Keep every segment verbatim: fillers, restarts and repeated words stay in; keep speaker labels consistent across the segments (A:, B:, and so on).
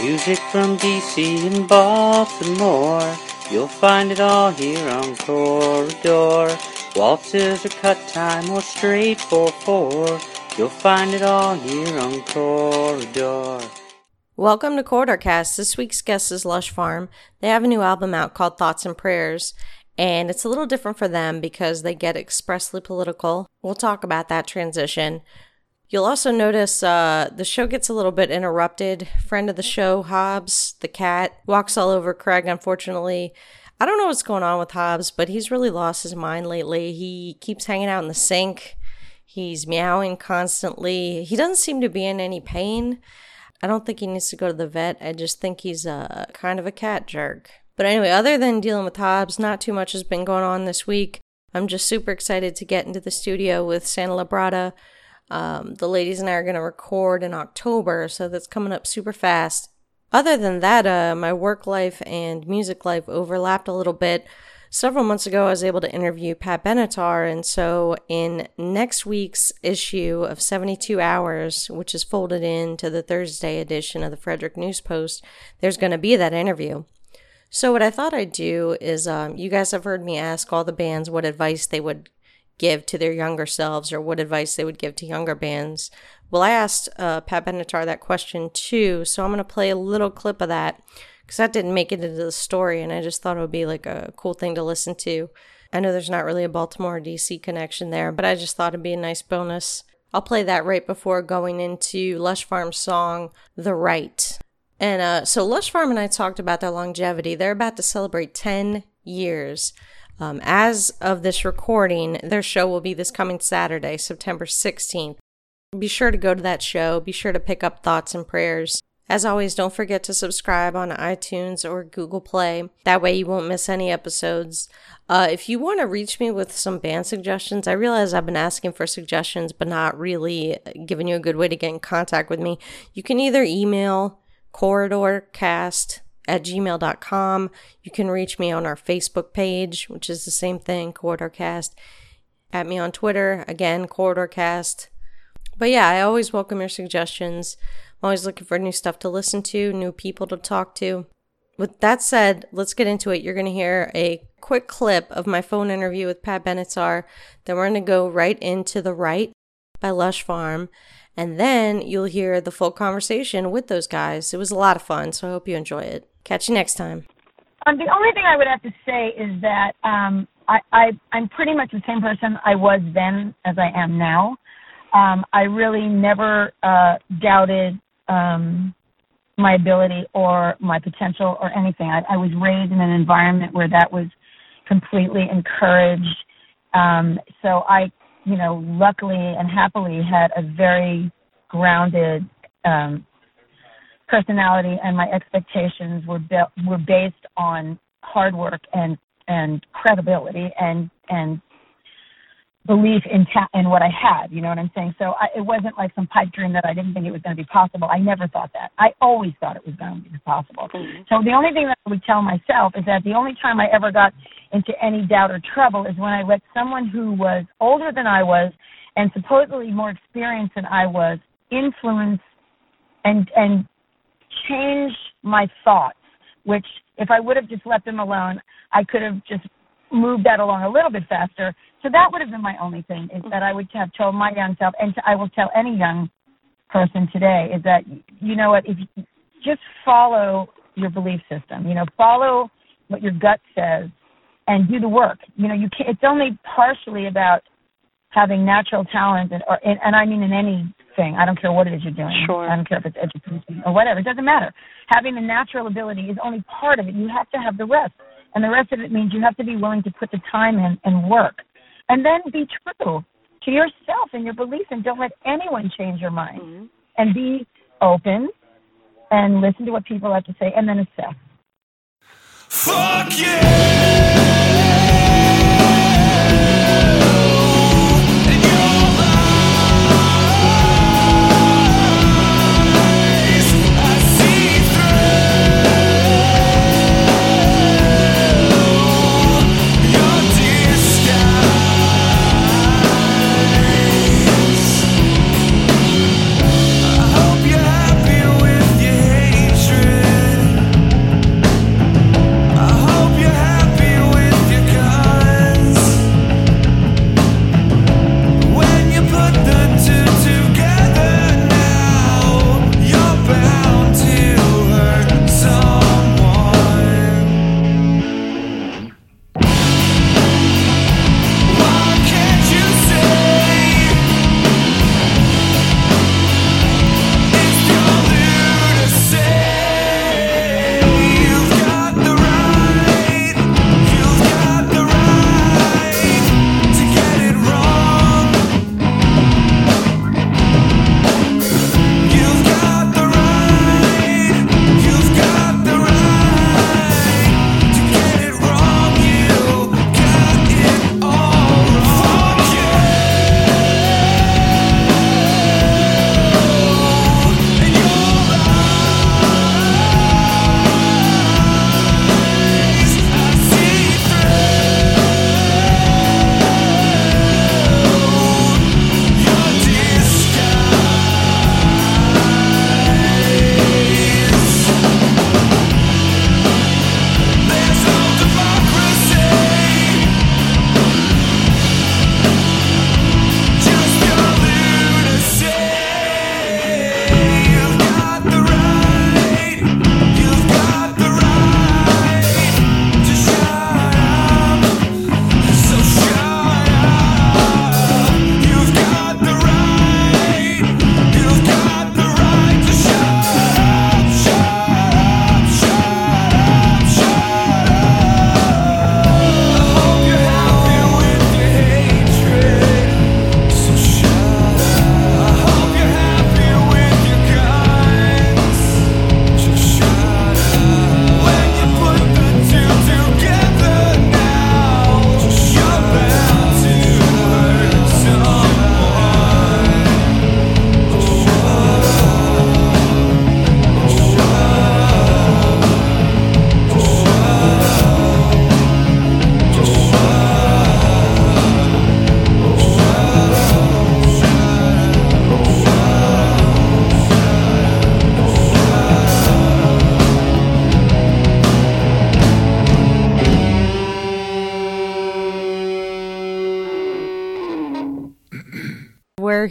A: Music from D C and Baltimore, you'll find it all here on Corridor. Waltzes or cut time or straight four four, you'll find it all here on Corridor.
B: Welcome to Corridorcast. This week's guest is Lush Farm. They have a new album out called Thoughts and Prayers, and it's a little different for them because they get expressly political. We'll talk about that transition. You'll also notice uh, the show gets a little bit interrupted. Friend of the show, Hobbs, the cat, walks all over Craig, unfortunately. I don't know what's going on with Hobbs, but he's really lost his mind lately. He keeps hanging out in the sink. He's meowing constantly. He doesn't seem to be in any pain. I don't think he needs to go to the vet. I just think he's a kind of a cat jerk. But anyway, other than dealing with Hobbs, not too much has been going on this week. I'm just super excited to get into the studio with Santa Labrada. Um, the ladies and I are going to record in October, so that's coming up super fast. Other than that, uh, my work life and music life overlapped a little bit. Several months ago, I was able to interview Pat Benatar, and so in next week's issue of seventy-two hours, which is folded into the Thursday edition of the Frederick News Post, there's going to be that interview. So what I thought I'd do is, um, you guys have heard me ask all the bands what advice they would give to their younger selves or what advice they would give to younger bands. Well, I asked uh, Pat Benatar that question too, so I'm going to play a little clip of that because that didn't make it into the story, and I just thought it would be like a cool thing to listen to. I know there's not really a Baltimore D C connection there, but I just thought it'd be a nice bonus. I'll play that right before going into Lush Farm's song, The Right. And uh, so Lush Farm and I talked about their longevity. They're about to celebrate ten years. Um, as of this recording, their show will be this coming Saturday, September sixteenth. Be sure to go to that show. Be sure to pick up Thoughts and Prayers. As always, don't forget to subscribe on iTunes or Google Play. That way you won't miss any episodes. Uh, if you want to reach me with some band suggestions, I realize I've been asking for suggestions, but not really giving you a good way to get in contact with me. You can either email corridorcast at gmail dot com. You can reach me on our Facebook page, which is the same thing, Corridorcast. At me on Twitter, again, Corridorcast. But yeah, I always welcome your suggestions. I'm always looking for new stuff to listen to, new people to talk to. With that said, let's get into it. You're going to hear a quick clip of my phone interview with Pat Benatar. Then we're going to go right into The Right by Lush Farm. And then you'll hear the full conversation with those guys. It was a lot of fun, so I hope you enjoy it. Catch you next time.
C: Um, the only thing I would have to say is that um, I, I, I'm pretty much the same person I was then as I am now. Um, I really never uh, doubted um, my ability or my potential or anything. I, I was raised in an environment where that was completely encouraged. Um, so I, you know, luckily and happily had a very grounded um personality, and my expectations were built, were based on hard work and, and credibility and and belief in ta- in what I had. You know what I'm saying? So I, it wasn't like some pipe dream that I didn't think it was going to be possible. I never thought that. I always thought it was going to be possible. Mm-hmm. So the only thing that I would tell myself is that the only time I ever got into any doubt or trouble is when I let someone who was older than I was and supposedly more experienced than I was influence and and change my thoughts, which if I would have just let them alone, I could have just moved that along a little bit faster. So that would have been my only thing, is that I would have told my young self, and I will tell any young person today, is that, you know what, if you just follow your belief system, you know, follow what your gut says and do the work. You know, you can't, it's only partially about having natural talent, and, or, and, and I mean in anything. I don't care what it is you're doing.
B: Sure.
C: I don't care if it's education or whatever. It doesn't matter. Having the natural ability is only part of it. You have to have the rest. And the rest of it means you have to be willing to put the time in and work. And then be true to yourself and your beliefs, and don't let anyone change your mind. Mm-hmm. And be open and listen to what people have to say, and then assess.
D: Fuck yeah! Hatred.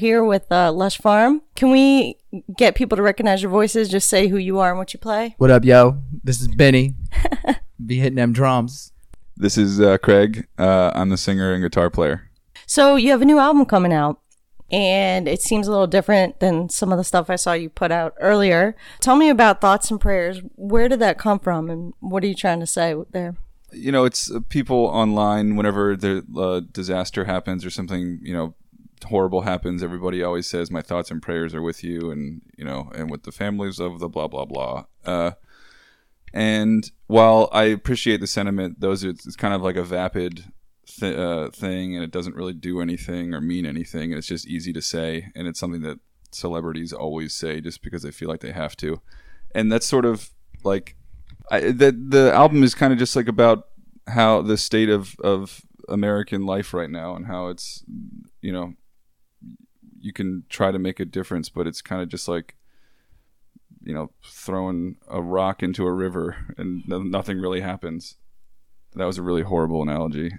B: here with uh, Lush Farm. Can we get people to recognize your voices? Just say who you are and what you play.
E: What up, yo? This is Benny. Be hitting them drums.
F: This is uh, Craig. Uh, I'm the singer and guitar player.
B: So you have a new album coming out, and it seems a little different than some of the stuff I saw you put out earlier. Tell me about Thoughts and Prayers. Where did that come from, and what are you trying to say there?
F: You know, it's uh, people online, whenever the uh, disaster happens or something, you know, horrible happens, everybody always says, my thoughts and prayers are with you and, you know, and with the families of the blah, blah, blah. Uh, and while I appreciate the sentiment, those are, it's kind of like a vapid th- uh, thing, and it doesn't really do anything or mean anything. And it's just easy to say. And it's something that celebrities always say just because they feel like they have to. And that's sort of like, I, the the album is kind of just like about how the state of, of American life right now and how it's, you know, you can try to make a difference, but it's kind of just like, you know, throwing a rock into a river and nothing really happens. That was a really horrible analogy.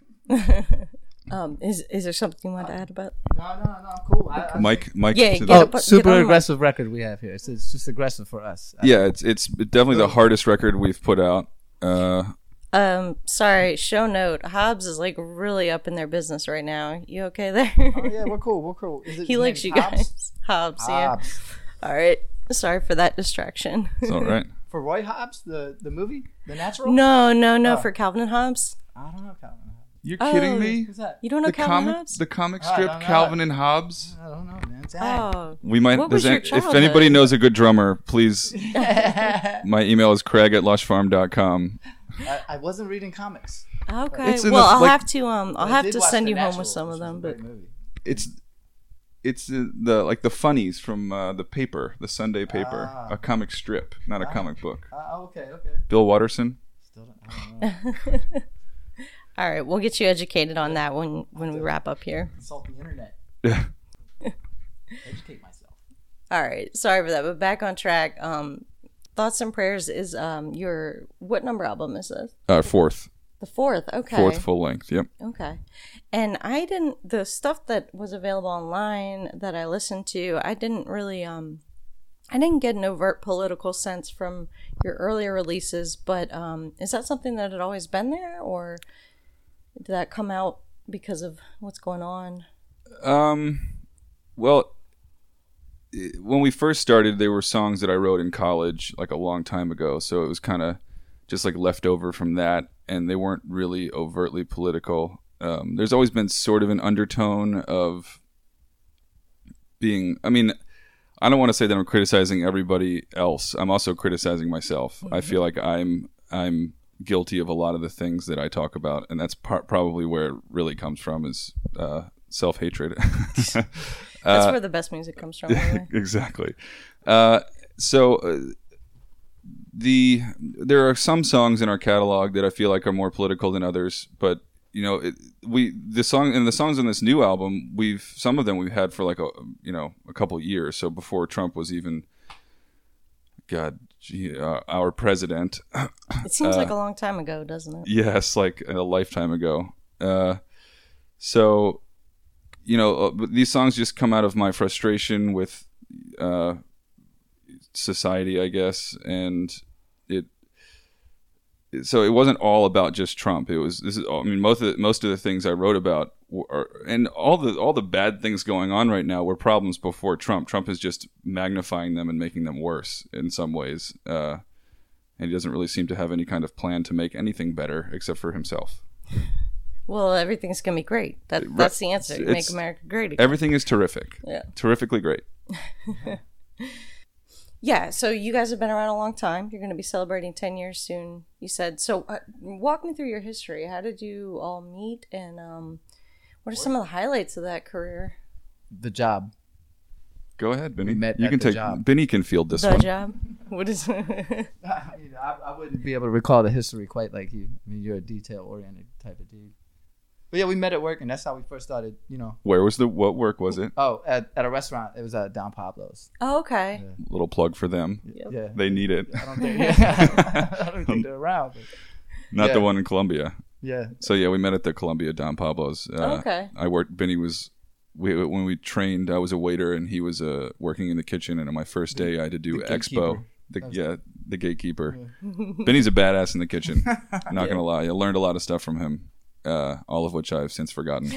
B: um, is is there something you want to add about?
E: No, no, no, cool. I, I
F: Mike, Mike.
B: Yeah,
F: to
B: get
F: the,
B: up-
E: Oh,
B: get
E: super
B: on the
E: aggressive record we have here. It's, it's just aggressive for us.
F: yeah, it's it's definitely the hardest record we've put out. Uh,
B: Um, sorry, show note. Hobbs is like really up in their business right now. You okay there?
E: Oh yeah, we're cool. We're cool. Is it
B: He
E: his
B: likes you
E: name's Hobbs?
B: guys. Hobbs, yeah.
E: Hobbs.
B: All right. Sorry for that distraction.
F: it's all right.
E: For Roy Hobbs, the the movie, The Natural.
B: No, no, no,
E: Oh.
B: for Calvin and Hobbs.
E: I don't know Calvin.
F: You're
B: Oh,
F: kidding me?
E: Who's that?
B: You don't know
F: The
B: Calvin and
F: comic,
B: Hobbs?
F: the comic
E: Oh, I
F: strip
E: don't know
F: Calvin
E: it.
F: and Hobbs.
E: I don't know, man. Dang.
B: Oh,
F: We might.
B: What was
F: does
B: your
F: any- if
B: childhood?
F: anybody knows a good drummer, please. My email is Craig at lush farm dot com.
E: I, I wasn't reading comics.
B: okay.
F: It's in
B: Well,
F: the-
B: I'll
F: like-
B: have to um, I'll
E: But I
B: have
E: did
B: to
E: watch
B: send
E: The
B: you home
E: Natural,
B: with some
E: which
B: of
E: was
B: them.
E: a
B: But
E: great movie.
F: It's it's the, the like the funnies from uh, the paper, the Sunday paper,
E: Ah.
F: a comic strip, not a comic book.
E: Uh, okay, okay.
F: Bill Watterson.
E: Still don't, I don't know.
B: all right, we'll get you educated on that when when we wrap up here.
E: Consult the internet.
F: Yeah.
E: Educate myself.
B: All right, sorry for that, but back on track. Um, Thoughts and Prayers is um your what number album is this?
F: Uh, fourth,
B: The fourth. Okay.
F: fourth full length. Yep.
B: Okay. And I didn't the stuff that was available online that I listened to, I didn't really um I didn't get an overt political sense from your earlier releases, but um is that something that had always been there, or did that come out because of what's going on?
F: Um, well, i- when we first started, they were songs that I wrote in college, like a long time ago. So it was kind of just like left over from that, and they weren't really overtly political. Um, there's always been sort of an undertone of being. I mean, I don't want to say that I'm criticizing everybody else. I'm also criticizing myself. I feel like I'm I'm guilty of a lot of the things that I talk about, and that's par- probably where it really comes from is uh, self-hatred.
B: That's where the best music comes from, anyway.
F: Exactly. Uh, so uh, the there are some songs in our catalog that I feel like are more political than others, but you know, it, we the song and the songs on this new album, we've some of them we've had for like a you know a couple years. So before Trump was even, God, gee, uh, our president.
B: It seems like a long time ago, doesn't it?
F: Yes, like a lifetime ago. Uh, so, you know, uh, but these songs just come out of my frustration with uh, society, I guess, and it. So it wasn't all about just Trump. It was. This is. I mean, most of the, most of the things I wrote about, were, and all the all the bad things going on right now were problems before Trump. Trump is just magnifying them and making them worse in some ways. Uh, and he doesn't really seem to have any kind of plan to make anything better except for himself.
B: Well, everything's gonna be great. That that's the answer. You make
F: It's-
B: America great again.
F: Everything is terrific.
B: Yeah.
F: Terrifically great.
B: Yeah, so you guys have been around a long time. You're going to be celebrating ten years soon, you said. So uh, walk me through your history. How did you all meet, and um, what are some of the highlights of that career?
E: The Job.
F: Go ahead, Benny.
E: We met
F: you
E: at
F: can
E: The
F: take
E: Job.
F: Benny can field this
B: The
F: one.
B: job? What is it?
E: you know, I, I wouldn't be able to recall the history quite like you. I mean, you're a detail-oriented type of dude. But yeah, we met at work, and that's how we first started, you know.
F: Where was the what work was it?
E: Oh, at, at a restaurant. It was at Don Pablo's.
B: Oh, okay.
F: Little plug for them.
B: Yep.
E: Yeah.
F: They need it.
E: I don't think, yeah. I don't think they're around. But
F: Not
E: Yeah.
F: the one in Columbia.
E: yeah.
F: So yeah, we met at the Columbia Don Pablo's. Uh,
B: Okay.
F: I worked. Benny was we when we trained, I was a waiter and he was uh, working in the kitchen. And on my first day, I had to do
E: The
F: expo. The,
E: That's-
F: yeah, the gatekeeper. Benny's a badass in the kitchen. Not gonna lie, I learned a lot of stuff from him, uh, all of which I've since forgotten.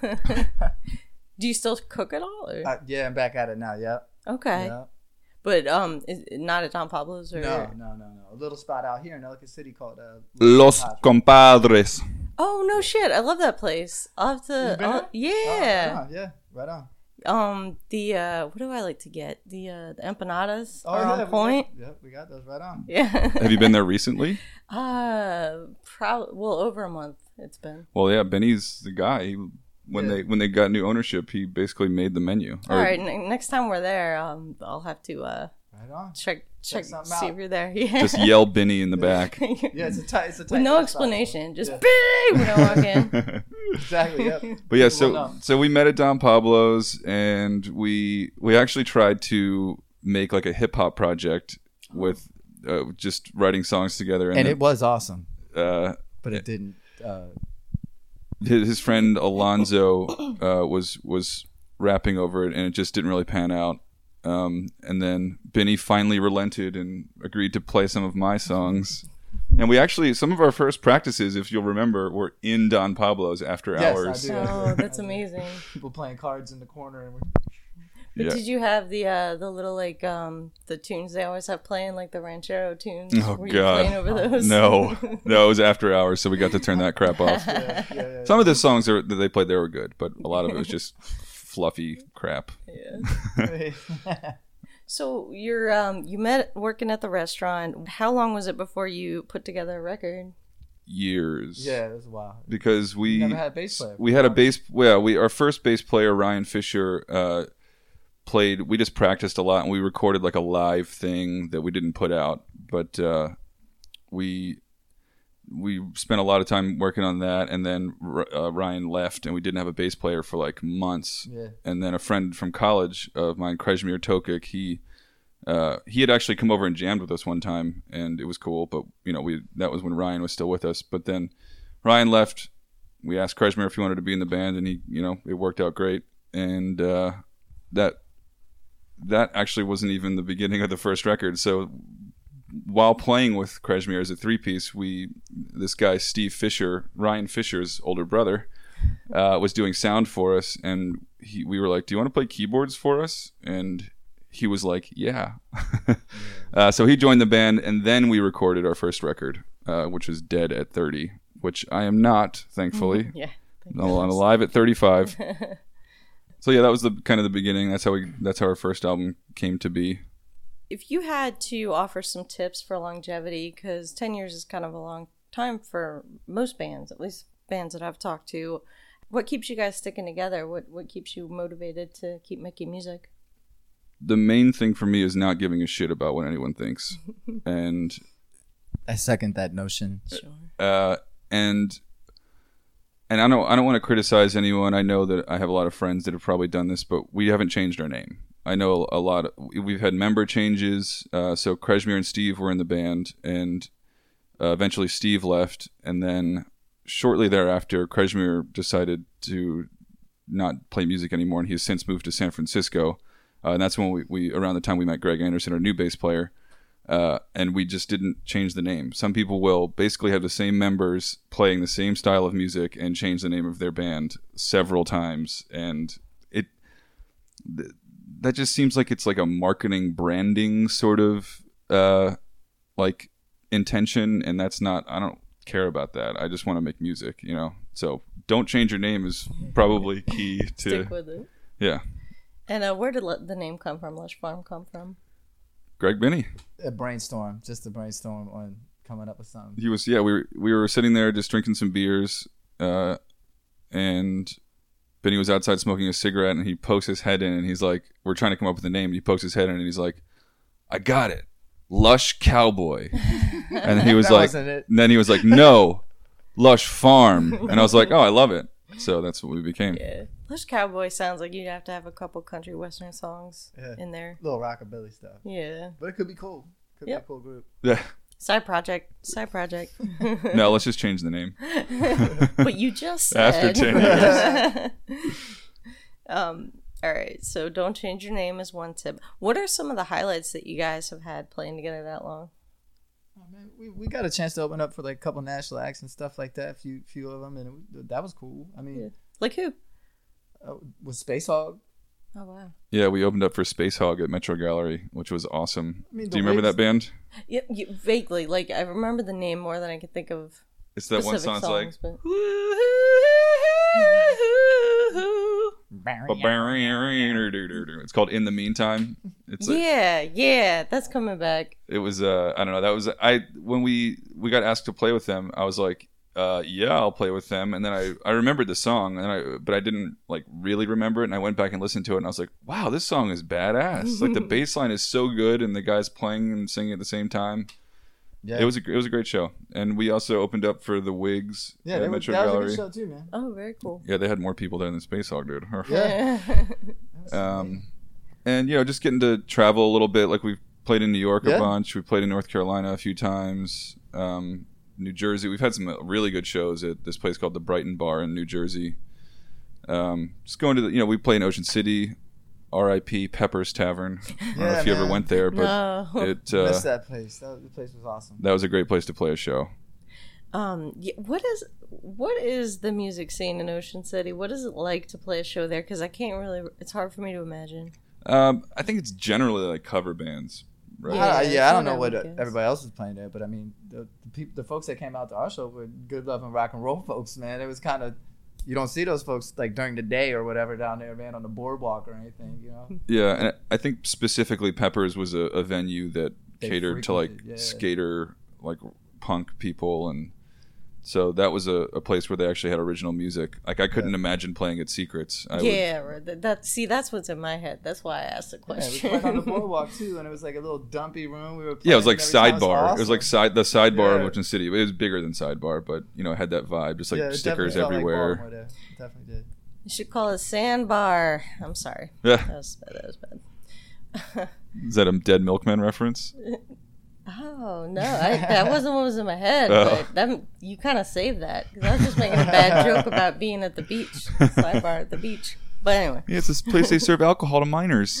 B: Do you still cook at all? Or?
E: Uh, yeah, I'm back at it now. Yep.
B: Okay.
E: Yep.
B: But um, is it not at Don Pablo's or?
E: No, no, no, no. A little spot out here in Ellicott City called uh,
F: Los
E: Hot.
F: Compadres.
B: Oh no, shit! I love that place. I'll have to.
E: You been
B: I'll-
E: there?
B: yeah.
E: Oh, right on, yeah, right on.
B: Um, the uh, what do I like to get? The uh, the empanadas
E: Oh,
B: are
E: yeah,
B: on
E: we got-
B: point.
E: Yep, we got those right on.
B: Yeah.
F: Have you been there recently?
B: Uh, probably well over a month. It's been.
F: Well, yeah, Benny's the guy. He, when
E: Yeah.
F: they when they got new ownership, he basically made the menu.
B: All
F: Or-
B: right. N- next time we're there, um, I'll have to uh
E: Right on.
B: check check
E: something
B: see
E: out.
B: if you're there. Yeah.
F: Just yell Benny in the back.
E: Yeah, it's a tight. It's a tight.
B: With no
E: little spot.
B: explanation, just
E: Yeah.
B: big when I walk in.
E: Exactly. Yep.
F: But yeah,
E: Well,
F: so
E: no.
F: so we met at Don Pablo's, and we we actually tried to make like a hip hop project with uh, just writing songs together, and,
E: And
F: then,
E: it was awesome,
F: uh,
E: but it didn't. Uh,
F: his, his friend Alonzo uh, was was rapping over it, and it just didn't really pan out. Um, and then Benny finally relented and agreed to play some of my songs. And we actually, some of our first practices, if you'll remember, were in Don Pablo's after
E: Yes, I
F: hours.
E: do.
B: Oh, that's amazing.
E: people playing cards in the corner, and we're,
B: But
F: Yeah.
B: did you have the uh the little like um the tunes they always have playing, like the ranchero tunes?
F: Oh,
B: Were you
F: God.
B: playing over those?
F: No, no, it was after hours, so we got to turn that crap off.
E: yeah, yeah, yeah.
F: Some of the songs are, that they played there were good, but a lot of it was just fluffy crap.
B: Yeah. So you're um you met working at the restaurant. How long was it before you put together a record?
F: Years.
E: yeah, it was wild.
F: Because we
E: You never had a bass player
F: We had a
E: before.
F: bass. Well, we our first bass player Ryan Fisher uh, played. We just practiced a lot, and we recorded like a live thing that we didn't put out. But uh, we we spent a lot of time working on that, and then uh, Ryan left, and we didn't have a bass player for like months.
E: Yeah.
F: And then a friend from college of mine, Krejmir Tokik, he uh, he had actually come over and jammed with us one time, and it was cool. But you know, we that was when Ryan was still with us. But then Ryan left. We asked Krejmir if he wanted to be in the band, and he, you know, it worked out great. And uh, that that actually wasn't even the beginning of the first record. So while playing with Krejmir as a three-piece, we this guy Steve Fisher, Ryan Fisher's older brother, uh, was doing sound for us, and he, we were like, "Do you want to play keyboards for us?" And he was like, "Yeah." uh, so he joined the band, and then we recorded our first record, uh, which was "Dead at thirty," which I am not, thankfully.
B: Yeah.
F: I'm alive at thirty-five. So yeah, that was the kind of the beginning. That's how we. That's how our first album came to be.
B: If you had to offer some tips for longevity, because ten years is kind of a long time for most bands, at least bands that I've talked to, what keeps you guys sticking together? What what keeps you motivated to keep making music?
F: The main thing for me is not giving a shit about what anyone thinks, and
E: I second that notion.
B: Sure.
F: uh, and and I don't I don't want to criticize anyone. I know that I have a lot of friends that have probably done this, but we haven't changed our name. I know a lot. Of, we've had member changes. Uh, so Krejmir and Steve were in the band, and uh, eventually Steve left, and then shortly thereafter, Krejmir decided to not play music anymore, and he has since moved to San Francisco. Uh, and that's when we, we around the time we met Greg Anderson, our new bass player, uh, and we just didn't change the name. Some people will basically have the same members playing the same style of music and change the name of their band several times, and it. Th- that just seems like it's like a marketing branding sort of uh like intention, and that's not, I don't care about that. I just want to make music, you know. So don't change your name is probably key to
B: Stick with it.
F: yeah.
B: And uh, where did le- the name come from? Lush Farm come from?
F: Greg Benny.
E: A brainstorm, just a brainstorm on coming up with something.
F: He was yeah, we were we were sitting there just drinking some beers, uh and Benny was outside smoking a cigarette, and he pokes his head in, and he's like, we're trying to come up with a name, and he pokes his head in, and he's like, I got it. Lush Cowboy. And he was
E: That
F: like,
E: wasn't it.
F: and then he was like, no, Lush Farm. And I was like, oh, I love it. So that's what we became.
B: Yeah. Lush Cowboy sounds like you'd have to have a couple country western songs
E: Yeah.
B: in there.
E: Little rockabilly stuff.
B: Yeah.
E: But it could be cool. Could
B: Yep.
E: be a cool group.
F: Yeah.
B: Side project. Side project.
F: No, let's just change the name.
B: What you just said.
F: After ten years.
B: Um, all right, so Don't Change Your Name is one tip. What are some of the highlights that you guys have had playing together that long?
E: Oh, man, we, we got a chance to open up for like a couple national acts and stuff like that, a few few of them, and it, that was cool. I mean,
B: Yeah. Like who?
E: uh, with Space Hog.
B: Oh, wow.
F: Yeah, we opened up for Space Hog at Metro Gallery, which was awesome.
E: I mean,
F: Do you
E: the
F: remember
E: Wigs-
F: that band?
B: Yeah, you, vaguely. Like, I remember the name more than I could think of
F: It's that one
B: specific
F: song.
B: songs.
F: It's like.
B: But...
F: It's called In the Meantime. It's like,
B: yeah, yeah, that's coming back.
F: it was uh I don't know, that was I when we we got asked to play with them, I was like, uh yeah, I'll play with them, and then I I remembered the song, and I but I didn't like really remember it, and I went back and listened to it, and I was like, wow, this song is badass. Like the bass line is so good, and the guys playing and singing at the same time.
E: Yeah,
F: It was a it was a great show, and we also opened up for the Wigs
E: yeah,
F: at
E: they were,
F: Metro
E: that was a
F: Gallery.
E: good show too, man.
B: Oh, very cool.
F: Yeah, they had more people there than Space Hog, dude.
E: Yeah.
F: Um, and you know, just getting to travel a little bit. Like we've played in New York
E: Yeah.
F: a bunch. We played in North Carolina a few times. Um, New Jersey. We've had some really good shows at this place called the Brighton Bar in New Jersey. Um, just going to the, you know, we play in Ocean City. R I P Pepper's Tavern. I don't know
E: Yeah,
F: if you ever
E: man.
F: went there, but
B: No.
F: it uh,
E: Missed that place. That, the place was awesome.
F: that was a great place to play a show.
B: Um, yeah, what is what is the music scene in Ocean City? What is it like to play a show there? Because I can't really. It's hard for me to imagine.
F: Um, I think it's generally like cover bands, right?
B: Yeah,
E: Yeah, I,
B: that's
E: yeah, I don't
B: what I
E: know what
B: would
E: uh,
B: guess.
E: everybody else was playing there, but I mean, the the, peop the folks that came out to our show were good loving rock and roll folks, man. It was kind of, you don't see those folks like during the day or whatever down there, man, on the boardwalk or anything, you know.
F: Yeah, and I think specifically Peppers was a, a venue that
E: They
F: catered to like
E: frequented, yeah.
F: skater, like punk people, and so that was a, a place where they actually had original music. Like I couldn't
E: Yeah.
F: imagine playing at Secrets. I would-
B: yeah, right. that, that. See, that's what's in my head. That's why I asked the
E: Yeah, we
B: question.
E: played on the boardwalk too, and it was like a little dumpy room. We were
F: yeah, it was like
E: playing and everything.
F: Sidebar.
E: It
F: It was like side the Sidebar of
E: Yeah.
F: Ocean City. It was bigger than Sidebar, but you know, it had that vibe, just like
E: Yeah, it
F: stickers
E: definitely felt like
F: everywhere.
E: Baltimore there. It definitely did.
B: You should call it Sandbar. I'm sorry.
F: Yeah,
B: That was bad. That was bad.
F: is that a Dead Milkman reference?
B: Oh no, I, that wasn't what was in my head.
F: Oh.
B: But that, you kind of saved that because I was just making a bad joke about being at the beach, sidebar at the beach. But anyway,
F: Yeah, it's this place they serve alcohol to minors.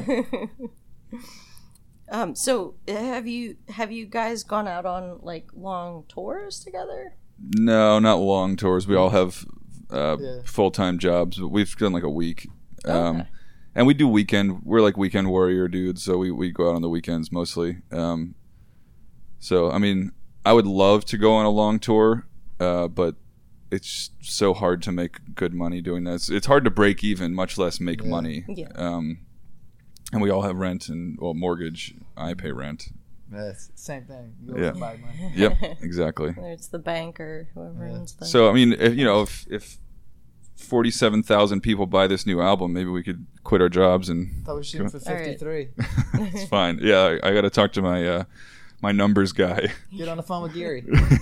B: um, so have you have you guys gone out on like long tours together?
F: No, not long tours. We all have uh,
E: Yeah.
F: full time jobs, but we've done like a week. Um,
B: Okay.
F: And we do weekend. We're like weekend warrior dudes, so we, we go out on the weekends mostly. Um, so, I mean, I would love to go on a long tour, uh, but it's so hard to make good money doing this. It's hard to break even, much less make
E: Yeah.
F: money.
B: Yeah.
F: Um, and we all have rent and, well, mortgage. I pay rent.
E: Yeah, it's the same thing. You owe
F: Yeah.
E: somebody money.
F: Yep, exactly.
B: Whether it's the bank or whoever
E: Yeah.
B: owns the.
F: So I mean, if, you know, if if forty-seven thousand people buy this new album, maybe we could quit our jobs and
E: I thought we were shooting for
B: All right.
E: fifty-three.
F: it's fine. Yeah, I, I got to talk to my uh, my numbers guy.
E: Get on the phone with Geary.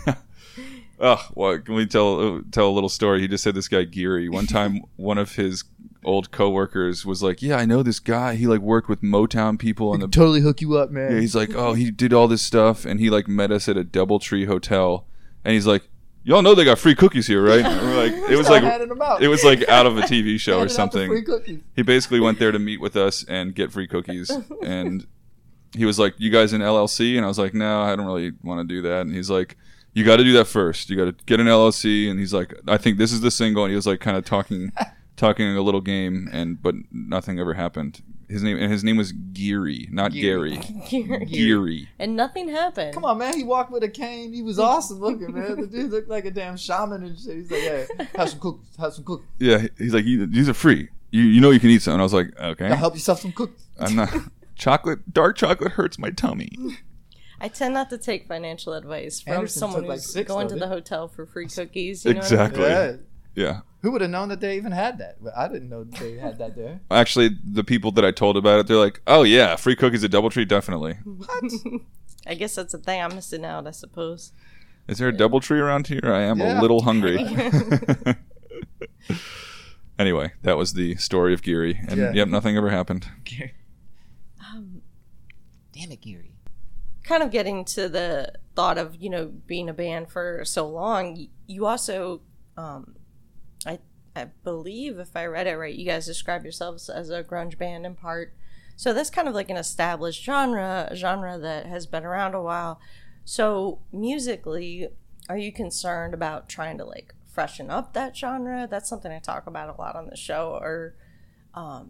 F: Oh, well, can we tell tell a little story? He just said this guy Geary. One time, one of his old coworkers was like, "Yeah, I know this guy. He like worked with Motown people on the."
E: Totally hook you up, man.
F: Yeah, he's like, "Oh, he did all this stuff," and he like met us at a DoubleTree hotel, and he's like, "Y'all know they got free cookies here, right?" And we're like, it was
E: Start
F: like
E: handing them out.
F: it was like out of a T V show or
E: Handing out the
F: something.
E: free cookies.
F: He basically went there to meet with us and get free cookies, and he was like, "You guys in L L C?" And I was like, "No, I don't really want to do that." And he's like, "You got to do that first. You got to get an L L C." And he's like, "I think this is the single." And he was like, kind of talking, talking a little game, and but nothing ever happened. His name and his name was Geary, not
E: Geary.
F: Gary. Geary.
B: and nothing happened.
E: Come on, man. He walked with a cane. He was awesome looking, man. The dude looked like a damn shaman and shit. He's like, "Hey, have some cookies. Have some cookies.
F: Yeah, he's like, "You- "These are free. You you know you can eat some." And I was like, "Okay,
E: Now help yourself some cookies."
F: I'm not." Chocolate, dark chocolate hurts my tummy.
B: I tend not to take financial advice from
E: Anderson
B: someone
E: took, like,
B: who's
E: six,
B: going
E: though,
B: to the
E: didn't
B: hotel for free cookies. You know what I mean?
F: Exactly.
E: Yeah.
F: Yeah.
E: Who would have known that they even had that? But I didn't know that they had that there.
F: Actually, the people that I told about it, they're like, "Oh yeah, free cookies at DoubleTree, definitely."
B: I guess that's the thing. I'm missing out, I suppose.
F: Is there a DoubleTree around here? I am
E: Yeah.
F: a little hungry. Anyway, that was the story of Geary, and
E: Yeah.
F: yep, nothing ever happened.
B: Um,
E: Damn it, Geary.
B: kind of getting to the thought of, you know, being a band for so long, y- you also, um, I I believe if I read it right, you guys describe yourselves as a grunge band in part. So that's kind of like an established genre, a genre that has been around a while. So musically, are you concerned about trying to like freshen up that genre? That's something I talk about a lot on the show. Or um,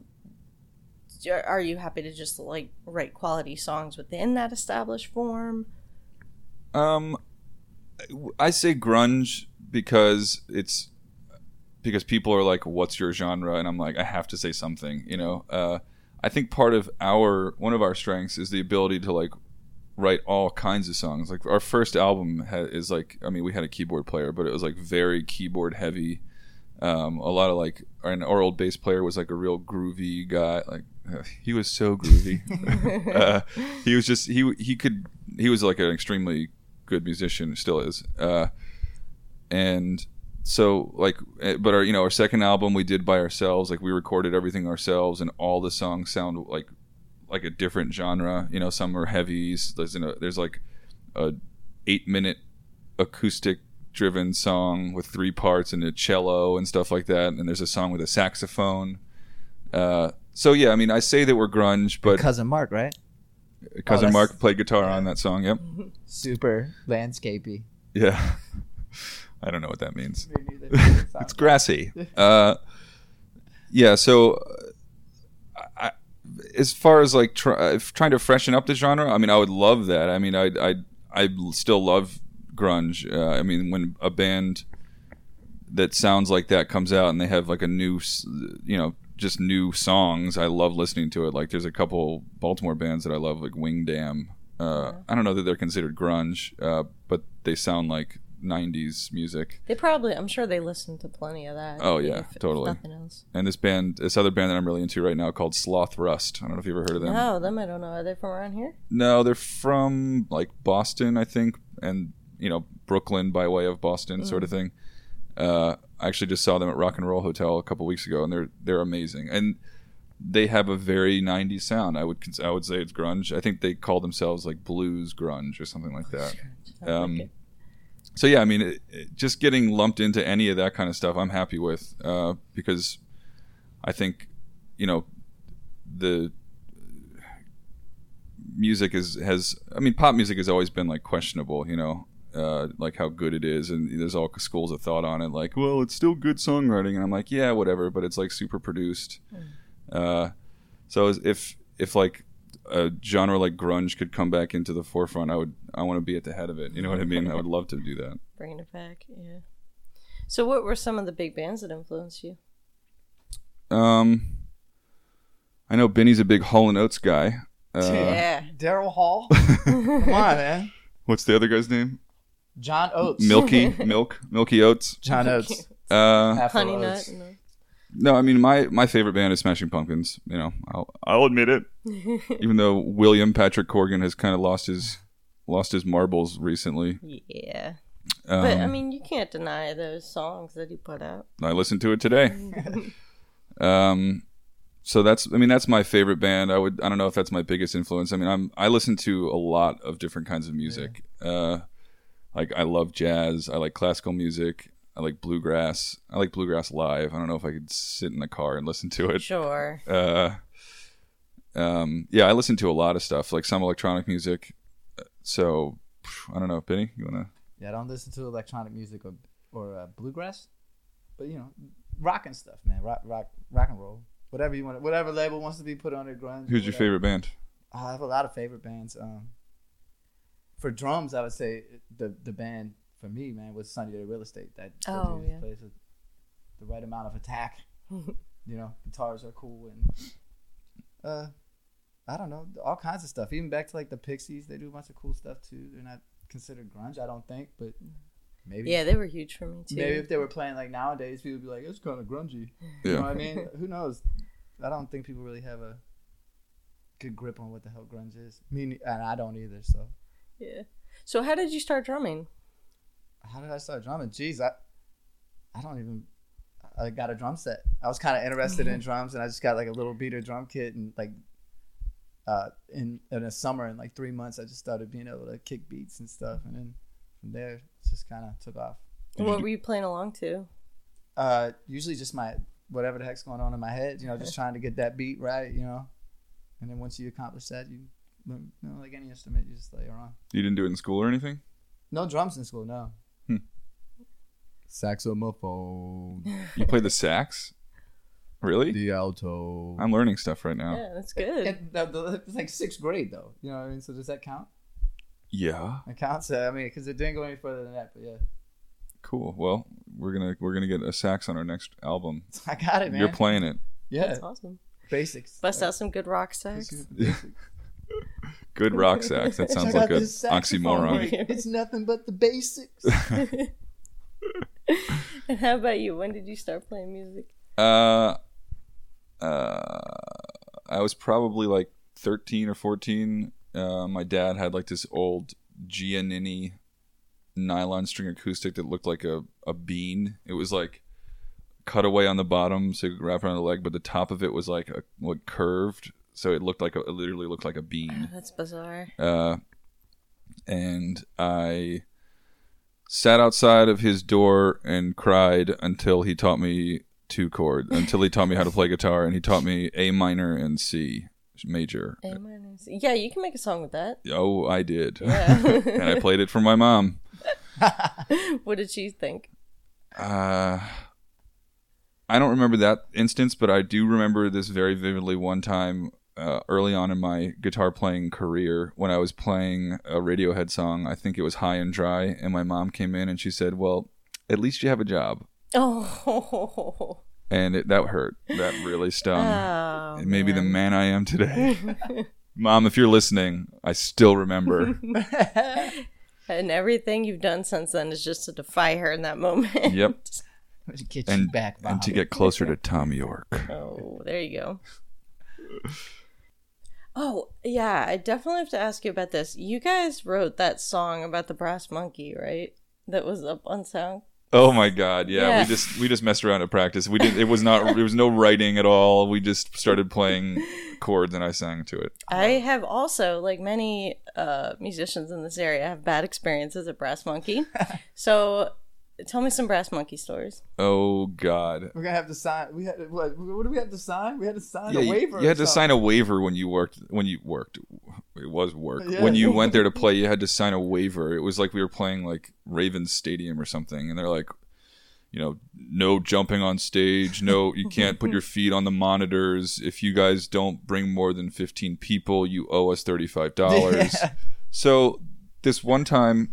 B: are you happy to just like write quality songs within that established form?
F: Um, I say grunge because it's because people are like, "What's your genre?" And I'm like, I have to say something. You know, uh, I think part of our one of our strengths is the ability to like write all kinds of songs. Like our first album ha- is like, I mean, we had a keyboard player, but it was like very keyboard heavy. Um, a lot of like, and our old bass player was like a real groovy guy. Like uh, he was so groovy. uh, he was just he he could he was like an extremely good musician, still is. Uh, and so like, but our you know our second album we did by ourselves. Like we recorded everything ourselves, and all the songs sound like like a different genre. You know, some are heavies. There's you know, there's like a eight minute acoustic driven song with three parts and a cello and stuff like that, and there's a song with a saxophone. Uh, so yeah, I mean, I say that we're grunge, but
E: Your cousin Mark, right?
F: cousin
E: Oh,
F: Mark played guitar on that song. Yep.
E: Super landscapey.
F: Yeah. I don't know what that means. It's grassy. Uh, yeah. So, I, as far as like try, trying to freshen up the genre, I mean, I would love that. I mean, I I I still love grunge. Uh, I mean, when a band that sounds like that comes out and they have like a new, you know, just new songs, I love listening to it. Like there's a couple Baltimore bands that I love, like Wing Dam. Uh, I don't know that they're considered grunge, uh, but they sound like nineties music.
B: They probably, I'm sure they listen to plenty of that.
F: Oh yeah,
B: if,
F: totally.
B: If nothing else.
F: And this band, this other band that I'm really into right now called Sloth Rust. I don't know if you've ever heard of them.
B: No, them I don't know. Are they from around here?
F: No, they're from like Boston, I think, and you know Brooklyn by way of Boston, mm. sort of thing. Uh, I actually just saw them at Rock and Roll Hotel a couple weeks ago, and they're they're amazing. And they have a very nineties sound. I would I would say it's grunge. I think they call themselves like blues grunge or something like that. Um, so yeah, I mean, it, it, just getting lumped into any of that kind of stuff, I'm happy with uh, because I think you know the music is has. I mean, pop music has always been like questionable, you know. Uh, like how good it is, and there's all schools of thought on it. Like, well, it's still good songwriting, and I'm like, yeah, whatever, but it's like super produced. Mm. Uh, so if if like a genre like grunge could come back into the forefront, I would I want to be at the head of it. You know what I mean? I would love to do that.
B: Bringing it back, yeah. So, what were some of the big bands that influenced you?
F: Um, I know Benny's a big Hall and Oates guy. Uh,
B: yeah,
E: Daryl Hall. Come on, man.
F: What's the other guy's name?
E: John Oates.
F: Milky, Milk, Milky Oates.
E: John Oates.
F: Uh,
B: Honey Nut.
F: No. no, I mean my, my favorite band is Smashing Pumpkins. You know, I'll I'll admit it. Even though William Patrick Corgan has kind of lost his lost his marbles recently.
B: Yeah,
F: um,
B: but I mean you can't deny those songs that he put out.
F: I listened to it today. um, so that's I mean that's my favorite band. I would I don't know if that's my biggest influence. I mean I'm I listen to a lot of different kinds of music. Yeah. Uh. Like, I love jazz. I like classical music. I like bluegrass. I like bluegrass live. I don't know if I could sit in the car and listen to it.
B: Sure.
F: Uh, um, yeah, I listen to a lot of stuff, like some electronic music. So, I don't know. Benny, you want to?
E: Yeah, I don't listen to electronic music or or uh, bluegrass. But, you know, rock and stuff, man. Rock, rock, rock and roll. Whatever you want. Whatever label wants to be put under grunge.
F: Who's your favorite band?
E: I have a lot of favorite bands. Um, For drums, I would say the the band for me, man, was Sunny Day Real Estate. That
B: oh
E: that
B: yeah,
E: plays with the right amount of attack. You know, guitars are cool, and uh, I don't know, all kinds of stuff. Even back to like the Pixies, they do a bunch of cool stuff too. They're not considered grunge, I don't think, but maybe.
B: Yeah, they were huge for me too.
E: Maybe if they were playing like nowadays, people would be like, "It's kind of grungy."
F: Yeah.
E: You know what I mean? Who knows? I don't think people really have a good grip on what the hell grunge is. Me, and I don't either. So.
B: Yeah. So how did you start drumming?
E: How did I start drumming? Jeez, I I don't even. I got a drum set. I was kind of interested in drums, and I just got like a little beater drum kit, and like uh, in in the summer, in like three months, I just started being able to kick beats and stuff, and then from there, it just kind of took off.
B: And what were you playing along to?
E: Uh, usually just my whatever the heck's going on in my head. You know, just trying to get that beat right. You know, and then once you accomplish that, you, you know, like any instrument, you just layer on.
F: You didn't do it in school or anything?
E: No drums in school. No.
F: Hmm.
E: Saxophone.
F: You play the sax? Really?
E: The alto.
F: I'm learning stuff right now.
B: Yeah, that's good.
E: And the, the, it's like sixth grade though. You know what I mean? So does that count?
F: Yeah.
E: It counts. Uh, I mean, because it didn't go any further than that. But yeah.
F: Cool. Well, we're gonna we're gonna get a sax on our next album.
E: I got it, man.
F: You're playing it.
E: Yeah.
B: That's awesome.
E: Basics.
B: Bust out some good rock sax.
F: Good rock sax. That sounds like an oxymoron.
E: It's nothing but the basics.
B: And how about you? When did you start playing music?
F: Uh, uh, I was probably like thirteen or fourteen. Uh, my dad had like this old Giannini nylon string acoustic that looked like a, a bean. It was like cut away on the bottom so you could wrap around the leg, but the top of it was like a, like curved, so it looked like a, it literally looked like a bean.
B: Oh, that's bizarre.
F: Uh, and I sat outside of his door and cried until he taught me two chords, until he taught me how to play guitar, and he taught me A minor and C major.
B: A minor and C. Yeah, you can make a song with that.
F: Oh, I did.
B: Yeah.
F: And I played it for my mom.
B: What did she think?
F: Uh, I don't remember that instance, but I do remember this very vividly one time uh, early on in my guitar playing career when I was playing a Radiohead song. I think it was High and Dry, and my mom came in and she said, well, at least you have a job.
B: Oh.
F: And it, that hurt. That really stung.
B: Oh,
F: It made me the
B: man.
F: man I am today. Mom, if you're listening, I still remember.
B: And everything you've done since then is just to defy her in that moment.
F: Yep.
E: Get
F: And,
E: you back, Bob.
F: and to get closer to Tom York.
B: Oh, there you go. Oh, yeah, I definitely have to ask you about this. You guys wrote that song about the brass monkey, right? That was up on Sound.
F: Oh my God! Yeah,
B: Yeah.
F: we just we just messed around at practice. We did. It was not. There was no writing at all. We just started playing chords, and I sang to it.
B: I have also, like many uh, musicians in this area, have bad experiences at Brass Monkey. So, tell me some Brass Monkey stories.
F: Oh God!
E: We're gonna have to sign. We had what? What do we have to sign? We had to sign
F: Yeah,
E: a
F: you,
E: waiver.
F: you had
E: or
F: to sign a waiver when you worked. When you worked, it was work.
E: Yeah.
F: When you went there to play, you had to sign a waiver. It was like we were playing like Ravens Stadium or something, and they're like, you know, no jumping on stage. No, you can't put your feet on the monitors. If you guys don't bring more than fifteen people, you owe us thirty-five dollars.
E: Yeah.
F: So this one time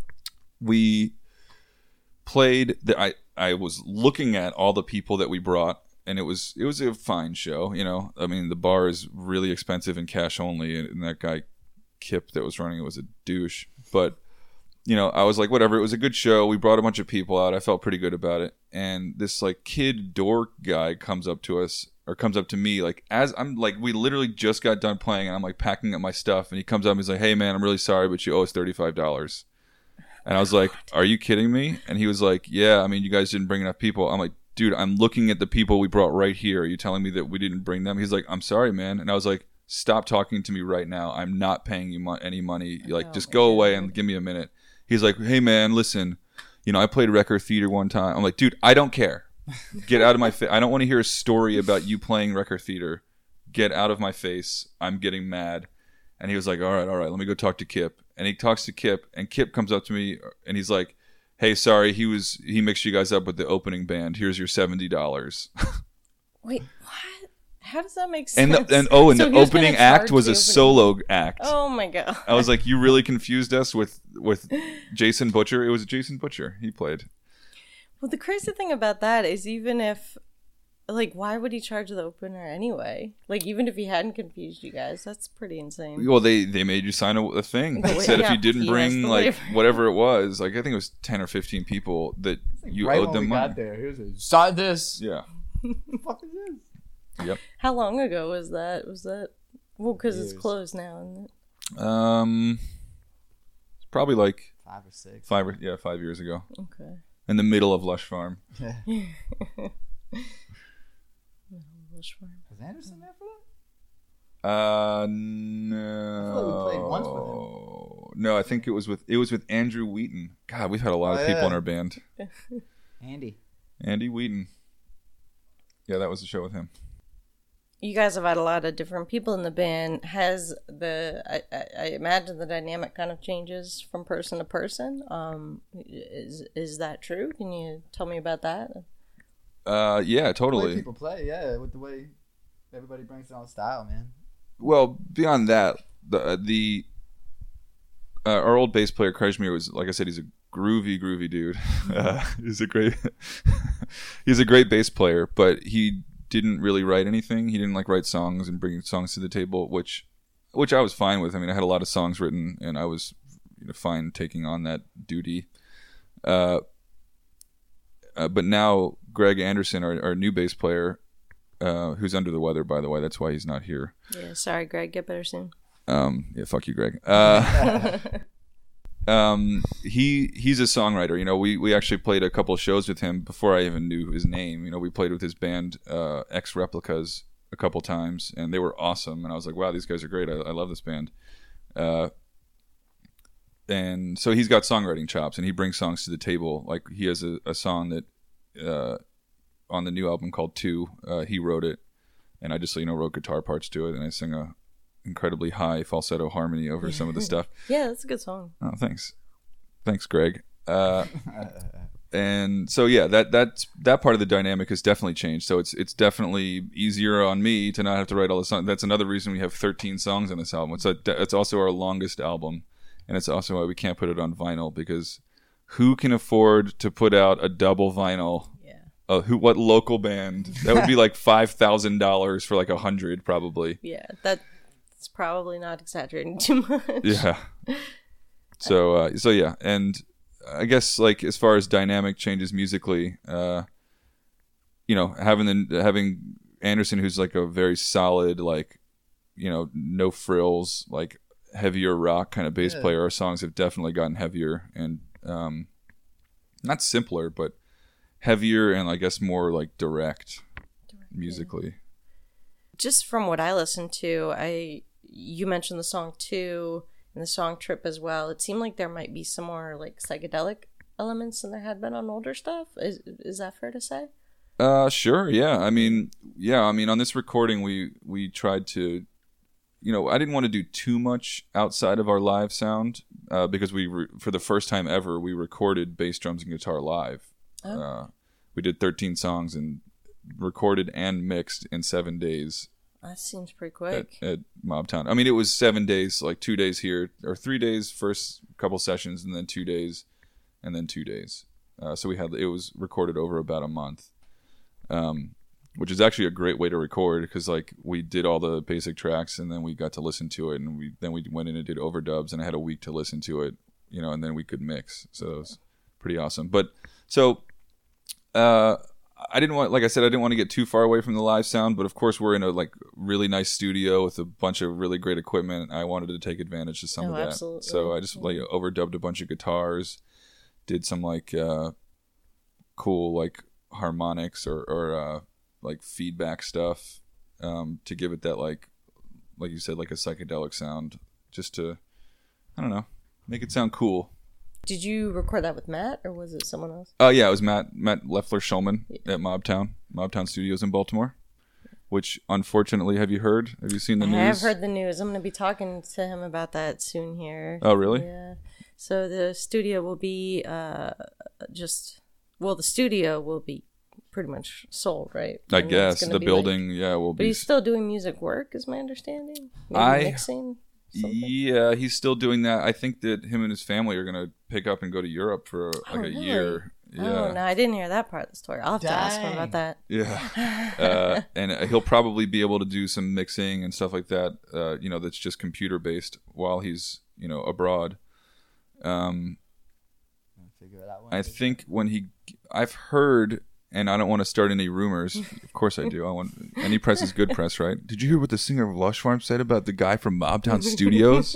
F: we played the, I, I was looking at all the people that we brought, and it was it was a fine show, you know. I mean, the bar is really expensive and cash only, and that guy Kip that was running it was a douche. But you know, I was like, whatever, it was a good show. We brought a bunch of people out. I felt pretty good about it. And this like kid dork guy comes up to us, or comes up to me, like as I'm like, we literally just got done playing, and I'm like packing up my stuff, and he comes up and he's like, hey man, I'm really sorry, but you owe us thirty-five dollars. And I was like, are you kidding me? And he was like, yeah, I mean, you guys didn't bring enough people. I'm like, dude, I'm looking at the people we brought right here. Are you telling me that we didn't bring them? He's like, I'm sorry, man. And I was like, stop talking to me right now. I'm not paying you mo- any money. Like,
B: Oh,
F: just go
B: my
F: away
B: God.
F: and give me a minute. He's like, hey man, listen, you know, I played record theater one time. I'm like, dude, I don't care. Get out of my face. I don't want to hear a story about you playing record theater. Get out of my face. I'm getting mad. And he was like, all right, all right, let me go talk to Kip. And he talks to Kip, and Kip comes up to me, and he's like, hey, sorry, he was he mixed you guys up with the opening band. Here's your seventy dollars.
B: Wait, what? How does that make
F: And
B: sense?
F: the, and oh, and
B: So
F: the
B: he was gonna
F: opening act
B: charge
F: was
B: the
F: a
B: opening-
F: solo act.
B: Oh my God.
F: I was like, you really confused us with with Jason Butcher. It was Jason Butcher. He played.
B: Well, the crazy thing about that is, even if, like, why would he charge the opener anyway? Like, even if he hadn't confused you guys, that's pretty insane.
F: Well, they, they made you sign a, a thing.
B: The
F: It
B: wa-
F: said if
B: yeah,
F: you didn't
B: he has
F: bring
B: the
F: like
B: waiver.
F: whatever it was, like I think it was ten or fifteen people that you
E: right
F: owed
E: when
F: them
E: we
F: money.
E: got there, here's a sign this.
F: Yeah.
E: What the fuck is this?
F: Yep.
B: How long ago was that? Was that? Well, because it's
E: Years.
B: closed now, isn't it?
F: Um, it's probably like
E: Five or six.
F: five or yeah, five years ago,
B: Okay.
F: in the middle of Lush Farm.
E: Yeah.
B: Lush Farm.
E: Was Anderson there for that?
F: Uh, no.
E: thought we played once with
F: No, I think it was with it was with Andrew Wheaton. God, we've had a lot
E: Oh,
F: of people
E: yeah.
F: in our band.
E: Andy.
F: Andy Wheaton. Yeah, that was the show with him.
B: You guys have had a lot of different people in the band. Has the I, I, I imagine the dynamic kind of changes from person to person. Um, is is that true? Can you tell me about that?
F: Uh, yeah,
E: The way
F: totally.
E: people play, yeah, with the way everybody brings their own style, man.
F: Well, beyond that, the the uh, our old bass player Kreshmir was, like I said, he's a groovy, groovy dude. Uh, he's a great he's a great bass player, but he didn't really write anything. He didn't like write songs and bring songs to the table, which which I was fine with. I mean, I had a lot of songs written, and I was, you know, fine taking on that duty. Uh, uh, but now Greg Anderson, our, our new bass player, uh, who's under the weather, by the way, that's why he's not here.
B: Yeah, sorry, Greg. Get better soon.
F: Um, yeah, fuck you, Greg. Uh, um, he he's a songwriter. You know, we, we actually played a couple of shows with him before I even knew his name. You know, we played with his band uh, X Replicas a couple times, and they were awesome. And I was like, wow, these guys are great. I, I love this band. Uh, and so he's got songwriting chops, and he brings songs to the table. Like he has a, a song that uh, on the new album called Two. Uh, he wrote it, and I just you know wrote guitar parts to it, and I sing a incredibly high falsetto harmony over some of the stuff.
B: Yeah, that's a good song.
F: Oh, thanks, thanks, Greg. Uh, and so yeah, that that's that part of the dynamic has definitely changed. So it's it's definitely easier on me to not have to write all the songs. That's another reason we have thirteen songs on this album. It's a, it's also our longest album, and it's also why we can't put it on vinyl, because who can afford to put out a double vinyl?
B: Yeah.
F: Uh, who? What local band? That would be like five thousand dollars for like a hundred, probably.
B: Yeah, that's probably not exaggerating too much.
F: Yeah. So uh, so yeah, and I guess like as far as dynamic changes musically, uh, you know, having the having Anderson, who's like a very solid, like, you know, no frills, like heavier rock kind of bass
E: Yeah.
F: player. Our songs have definitely gotten heavier and um, not simpler, but heavier and I guess more like direct musically.
B: Just from what I listened to, I you mentioned the song Two and the song Trip as well. It seemed like there might be some more like psychedelic elements than there had been on older stuff. Is is that fair to say?
F: Uh, sure. Yeah. I mean, yeah. I mean, on this recording, we we tried to, you know, I didn't want to do too much outside of our live sound uh, because we, re- for the first time ever, we recorded bass, drums, and guitar live.
B: Oh.
F: Uh, we did thirteen songs and recorded and mixed in seven days
B: That seems pretty
F: at,
B: quick.
F: at Mobtown. I mean, it was seven days, like two days here, or three days, first couple sessions, and then two days, and then two days. Uh, so we had, it was recorded over about a month. Um, which is actually a great way to record, because like we did all the basic tracks and then we got to listen to it, and we then we went in and did overdubs, and I had a week to listen to it, you know, and then we could mix. So it was pretty awesome. But so uh, I didn't want, like I said, I didn't want to get too far away from the live sound, but of course we're in a like really nice studio with a bunch of really great equipment. I wanted to take advantage of some
B: Oh,
F: of that.
B: absolutely.
F: So I just like overdubbed a bunch of guitars, did some like uh, cool like harmonics or, or uh, like feedback stuff um, to give it that like like you said, like a psychedelic sound, just to, I don't know, make it sound cool.
B: Did you record that with Matt, or was it someone else?
F: Oh uh, yeah, it was Matt Matt Leffler Schulman at Mobtown Mobtown Studios in Baltimore. Which unfortunately, have you heard? Have you seen the
B: I
F: news?
B: have heard the news. I'm going to be talking to him about that soon here.
F: Oh really?
B: Yeah. So the studio will be uh, just well, the studio will be pretty much sold, right?
F: I
B: mean, it's
F: guess
B: gonna
F: the
B: be
F: building,
B: like-
F: yeah, will
B: but
F: be.
B: he's still doing music work, is my understanding. Maybe
F: I-
B: mixing. Something?
F: Yeah, he's still doing that. I think that him and his family are gonna pick up and go to Europe for like
B: Oh,
F: a
B: really?
F: year. Yeah,
B: Oh no, I didn't hear that part of the story. I'll have to ask him
E: Dang.
B: about that.
F: yeah, uh, and he'll probably be able to do some mixing and stuff like that. Uh, you know, that's just computer based while he's you know abroad. Um,
E: Figure it out one
F: I
E: day.
F: think when he, I've heard, and I don't want to start any rumors. Of course I do. I want any press is good press, right? Did you hear what the singer of Lush Farm said about the guy from Mobtown Studios?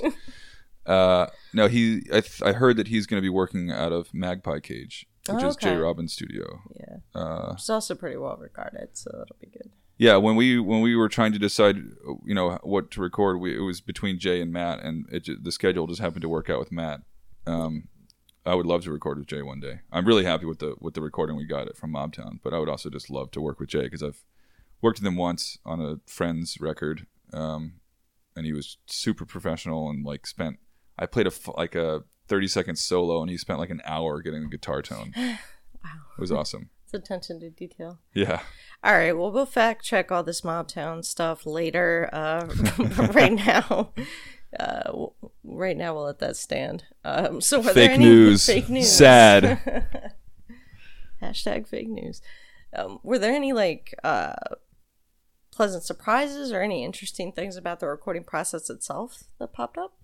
F: Uh, no, he. I, th- I heard that he's going to be working out of Magpie Cage, which
B: Oh,
F: is Jay
B: okay.
F: Robbins' studio.
B: Yeah,
F: Uh,
B: it's also pretty well regarded, so that'll be good.
F: yeah, when we when we were trying to decide, you know, what to record, we, it was between Jay and Matt, and it ju- the schedule just happened to work out with Matt. Um, I would love to record with Jay one day. I'm really happy with the with the recording we got it from Mobtown, but I would also just love to work with Jay because I've worked with him once on a friend's record, um, and he was super professional and like spent. I played a like a thirty second solo, and he spent like an hour getting the guitar tone.
B: Wow,
F: it was awesome.
B: It's attention to detail.
F: Yeah.
B: All right, well, we'll fact check all this Mobtown stuff later. Uh, right now. Uh, right now we'll let that stand. Um, so were
F: fake
B: there any
F: news.
B: Fake news.
F: Sad.
B: Hashtag fake news. Um, were there any like uh, pleasant surprises or any interesting things about the recording process itself that popped up?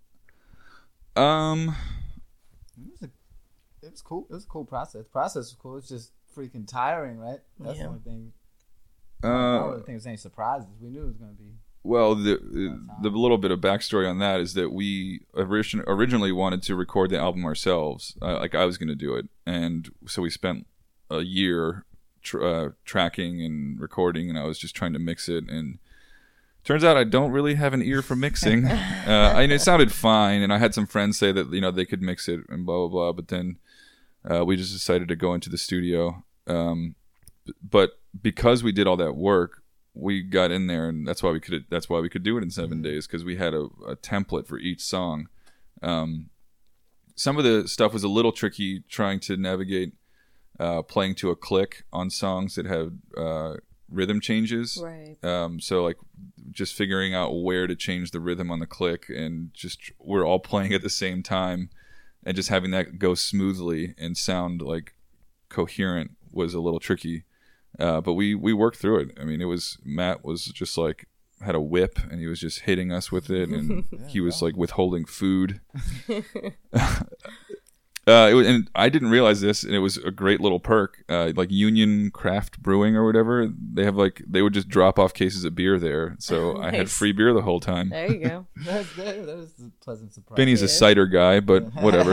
F: Um,
E: It was, a, it was cool. It was a cool process. The process was cool. It's just freaking tiring, right? That's
B: Yeah.
E: the only thing.
F: uh,
E: I don't really think there's any surprises. We knew it was going to be.
F: Well, the the little bit of backstory on that is that we origin- originally wanted to record the album ourselves. Uh, like I was going to do it, and so we spent a year tr- uh, tracking and recording, and I was just trying to mix it. And turns out I don't really have an ear for mixing. uh, I mean, it sounded fine, and I had some friends say that you know they could mix it and blah blah blah. But then uh, we just decided to go into the studio. Um, but because we did all that work, we got in there, and that's why we could. That's why we could do it in seven days because we had a, a template for each song. Um, some of the stuff was a little tricky trying to navigate uh, playing to a click on songs that have uh, rhythm changes.
B: Right.
F: Um, so like just figuring out where to change the rhythm on the click, and just we're all playing at the same time, and just having that go smoothly and sound like coherent was a little tricky. Uh, but we, we worked through it. I mean, it was Matt was just like had a whip, and he was just hitting us with it, and
E: Yeah,
F: he was
E: yeah.
F: like withholding food. uh, it was, and I didn't realize this, and it was a great little perk. Uh, like Union Craft Brewing or whatever, they have like they would just drop off cases of beer there, so I had
B: Nice.
F: free beer the whole time.
B: There you go.
E: That, that, that was a pleasant surprise.
F: Benny's a
B: Yeah.
F: cider guy, but whatever.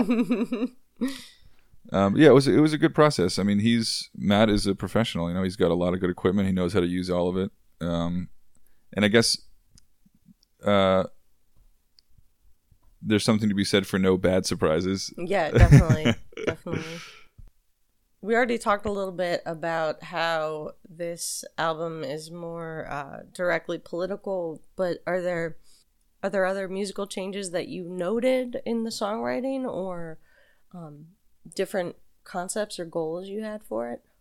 F: Um, yeah, it was it was a good process. I mean, he's Matt is a professional. You know, he's got a lot of good equipment. He knows how to use all of it. Um, and I guess uh, there's something to be said for no bad surprises.
B: Yeah, definitely. Definitely. We already talked a little bit about how this album is more uh, directly political, but are there are there other musical changes that you noted in the songwriting, or um, different concepts or goals you had for it?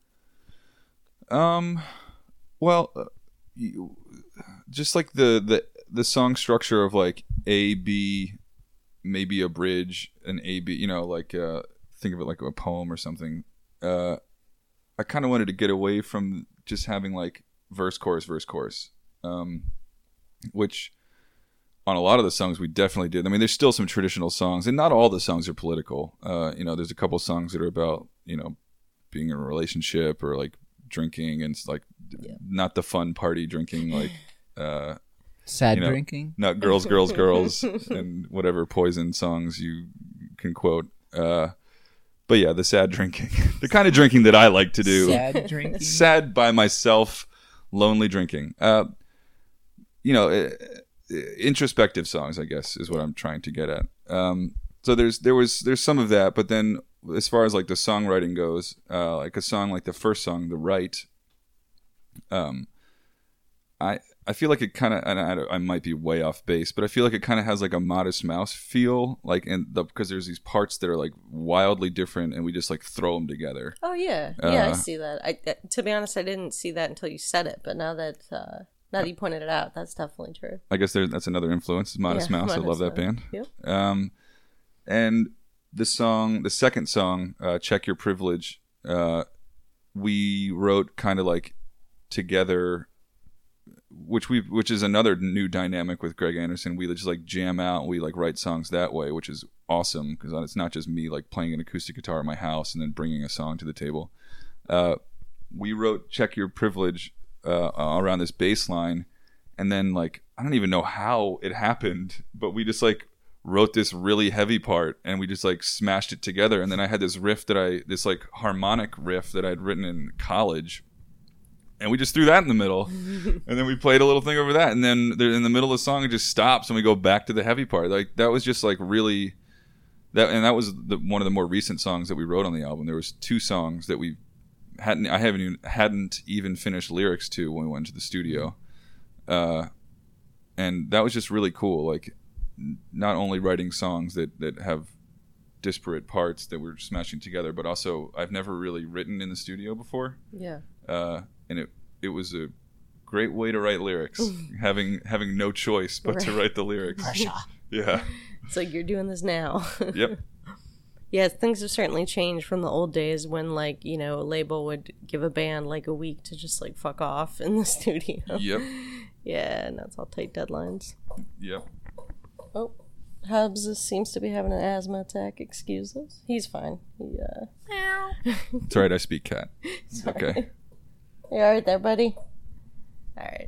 F: Um, well, uh, you, just like the, the the song structure of like A B, maybe a bridge, an A B. You know, like uh, think of it like a poem or something. Uh, I kind of wanted to get away from just having like verse, chorus, verse, chorus, um, which on a lot of the songs we definitely did. I mean, there's still some traditional songs, and not all the songs are political. Uh, you know, there's a couple songs that are about, you know, being in a relationship or like drinking, and it's like
B: Yeah.
F: not the fun party drinking, like uh,
E: Sad
F: you know,
E: drinking.
F: not girls, girls, girls, and whatever Poison songs you can quote. Uh, but yeah, the sad drinking, the kind of drinking that I like to do.
E: Sad drinking.
F: Sad by myself, lonely drinking. Uh, you know, uh, introspective songs, I guess, is what I'm trying to get at. Um, so there's there was there's some of that, but then as far as like the songwriting goes, uh, like a song like the first song, "The Right," um, I I feel like it kind of, and I, I might be way off base, but I feel like it kind of has like a Modest Mouse feel, like in the because there's these parts that are like wildly different, and we just like throw them together.
B: Oh yeah, yeah, I
F: Uh,
B: see that. I uh, to be honest, I didn't see that until you said it, but now that uh, now that you pointed it out, that's definitely true.
F: I guess there, that's another influence, is Modest
B: Yeah,
F: Mouse. I love
B: Modest
F: that band.
B: Mouse. Yep.
F: Um, and the song, the second song, uh, "Check Your Privilege," uh, we wrote kind of like together, which we, which is another new dynamic with Greg Anderson. We just like jam out, we like write songs that way, which is awesome because it's not just me like playing an acoustic guitar in my house and then bringing a song to the table. Uh, we wrote "Check Your Privilege" uh, around this bass line, and then like I don't even know how it happened, but we just like wrote this really heavy part and we just like smashed it together. And then I had this riff that I this like harmonic riff that I'd written in college, and we just threw that in the middle. And then we played a little thing over that, and then there, in the middle of the song it just stops and we go back to the heavy part. Like that was just like really that and that was the, one of the more recent songs that we wrote on the album. There was two songs that we hadn't I haven't even, hadn't even finished lyrics to when we went to the studio, uh, and that was just really cool. Like, not only writing songs that that have disparate parts that we're smashing together, but also I've never really written in the studio before.
B: Yeah.
F: Uh, and it it was a great way to write lyrics, having having no choice but right. to write the lyrics.
E: Pressure.
F: Yeah.
B: It's like you're doing this now.
F: Yep.
B: Yeah, things have certainly changed from the old days when, like, you know, a label would give a band like a week to just like fuck off in the studio.
F: Yep.
B: Yeah, and that's all tight deadlines.
F: Yep.
B: Oh, Hubs seems to be having an asthma attack. Excuse us. He's fine. He, uh...
F: It's all right, I speak cat. It's okay.
B: You all right there, buddy? All right.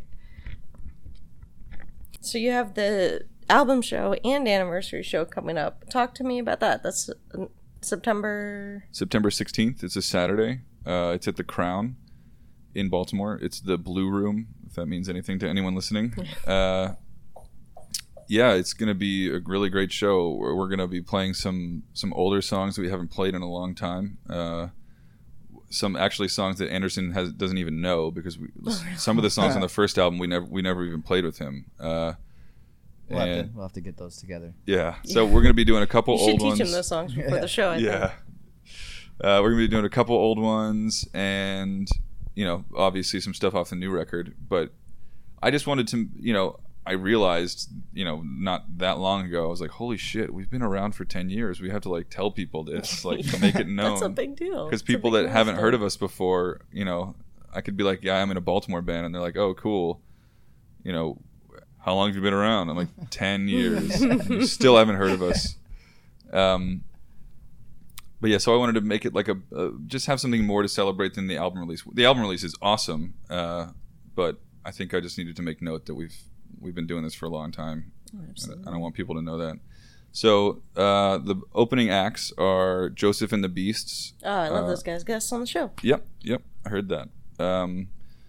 B: So you have the album show and anniversary show coming up. Talk to me about that. That's uh, September...
F: September sixteenth. It's a Saturday. Uh, it's at the Crown in Baltimore. It's the Blue Room, if that means anything to anyone listening. Uh, yeah, it's going to be a really great show. We're, we're going to be playing some, some older songs that we haven't played in a long time. Uh, some actually songs that Anderson has doesn't even know, because we, some of the songs on the first album we never we never even played with him. Uh,
E: We'll have,
F: and,
E: to, we'll have to get those together.
F: Yeah, so we're going to be doing a couple
B: you should
F: old
B: teach
F: ones.
B: him those songs before
E: Yeah.
B: the show, I
F: Yeah.
B: think.
F: Uh, we're going to be doing a couple old ones and, you know, obviously some stuff off the new record. But I just wanted to, you know, I realized, you know, not that long ago, I was like, holy shit, we've been around for ten years. We have to, like, tell people this, like, to make it known.
B: That's a big deal.
F: Because
B: It's a
F: people
B: big
F: that haven't
B: milestone.
F: heard of us before, you know, I could be like, yeah, I'm in a Baltimore band. And they're like, oh, cool. You know, how long have you been around? I'm like, ten years. You still haven't heard of us. Um, but yeah, so I wanted to make it like a, uh, just have something more to celebrate than the album release. The album release is awesome, uh, but I think I just needed to make note that we've we've been doing this for a long time.
B: Oh,
F: And I want people to know that. So uh, the opening acts are Joseph and the Beasts.
B: Oh, I love
F: Uh,
B: those guys. Guests on the show.
F: Yep, yep, I heard that. Um,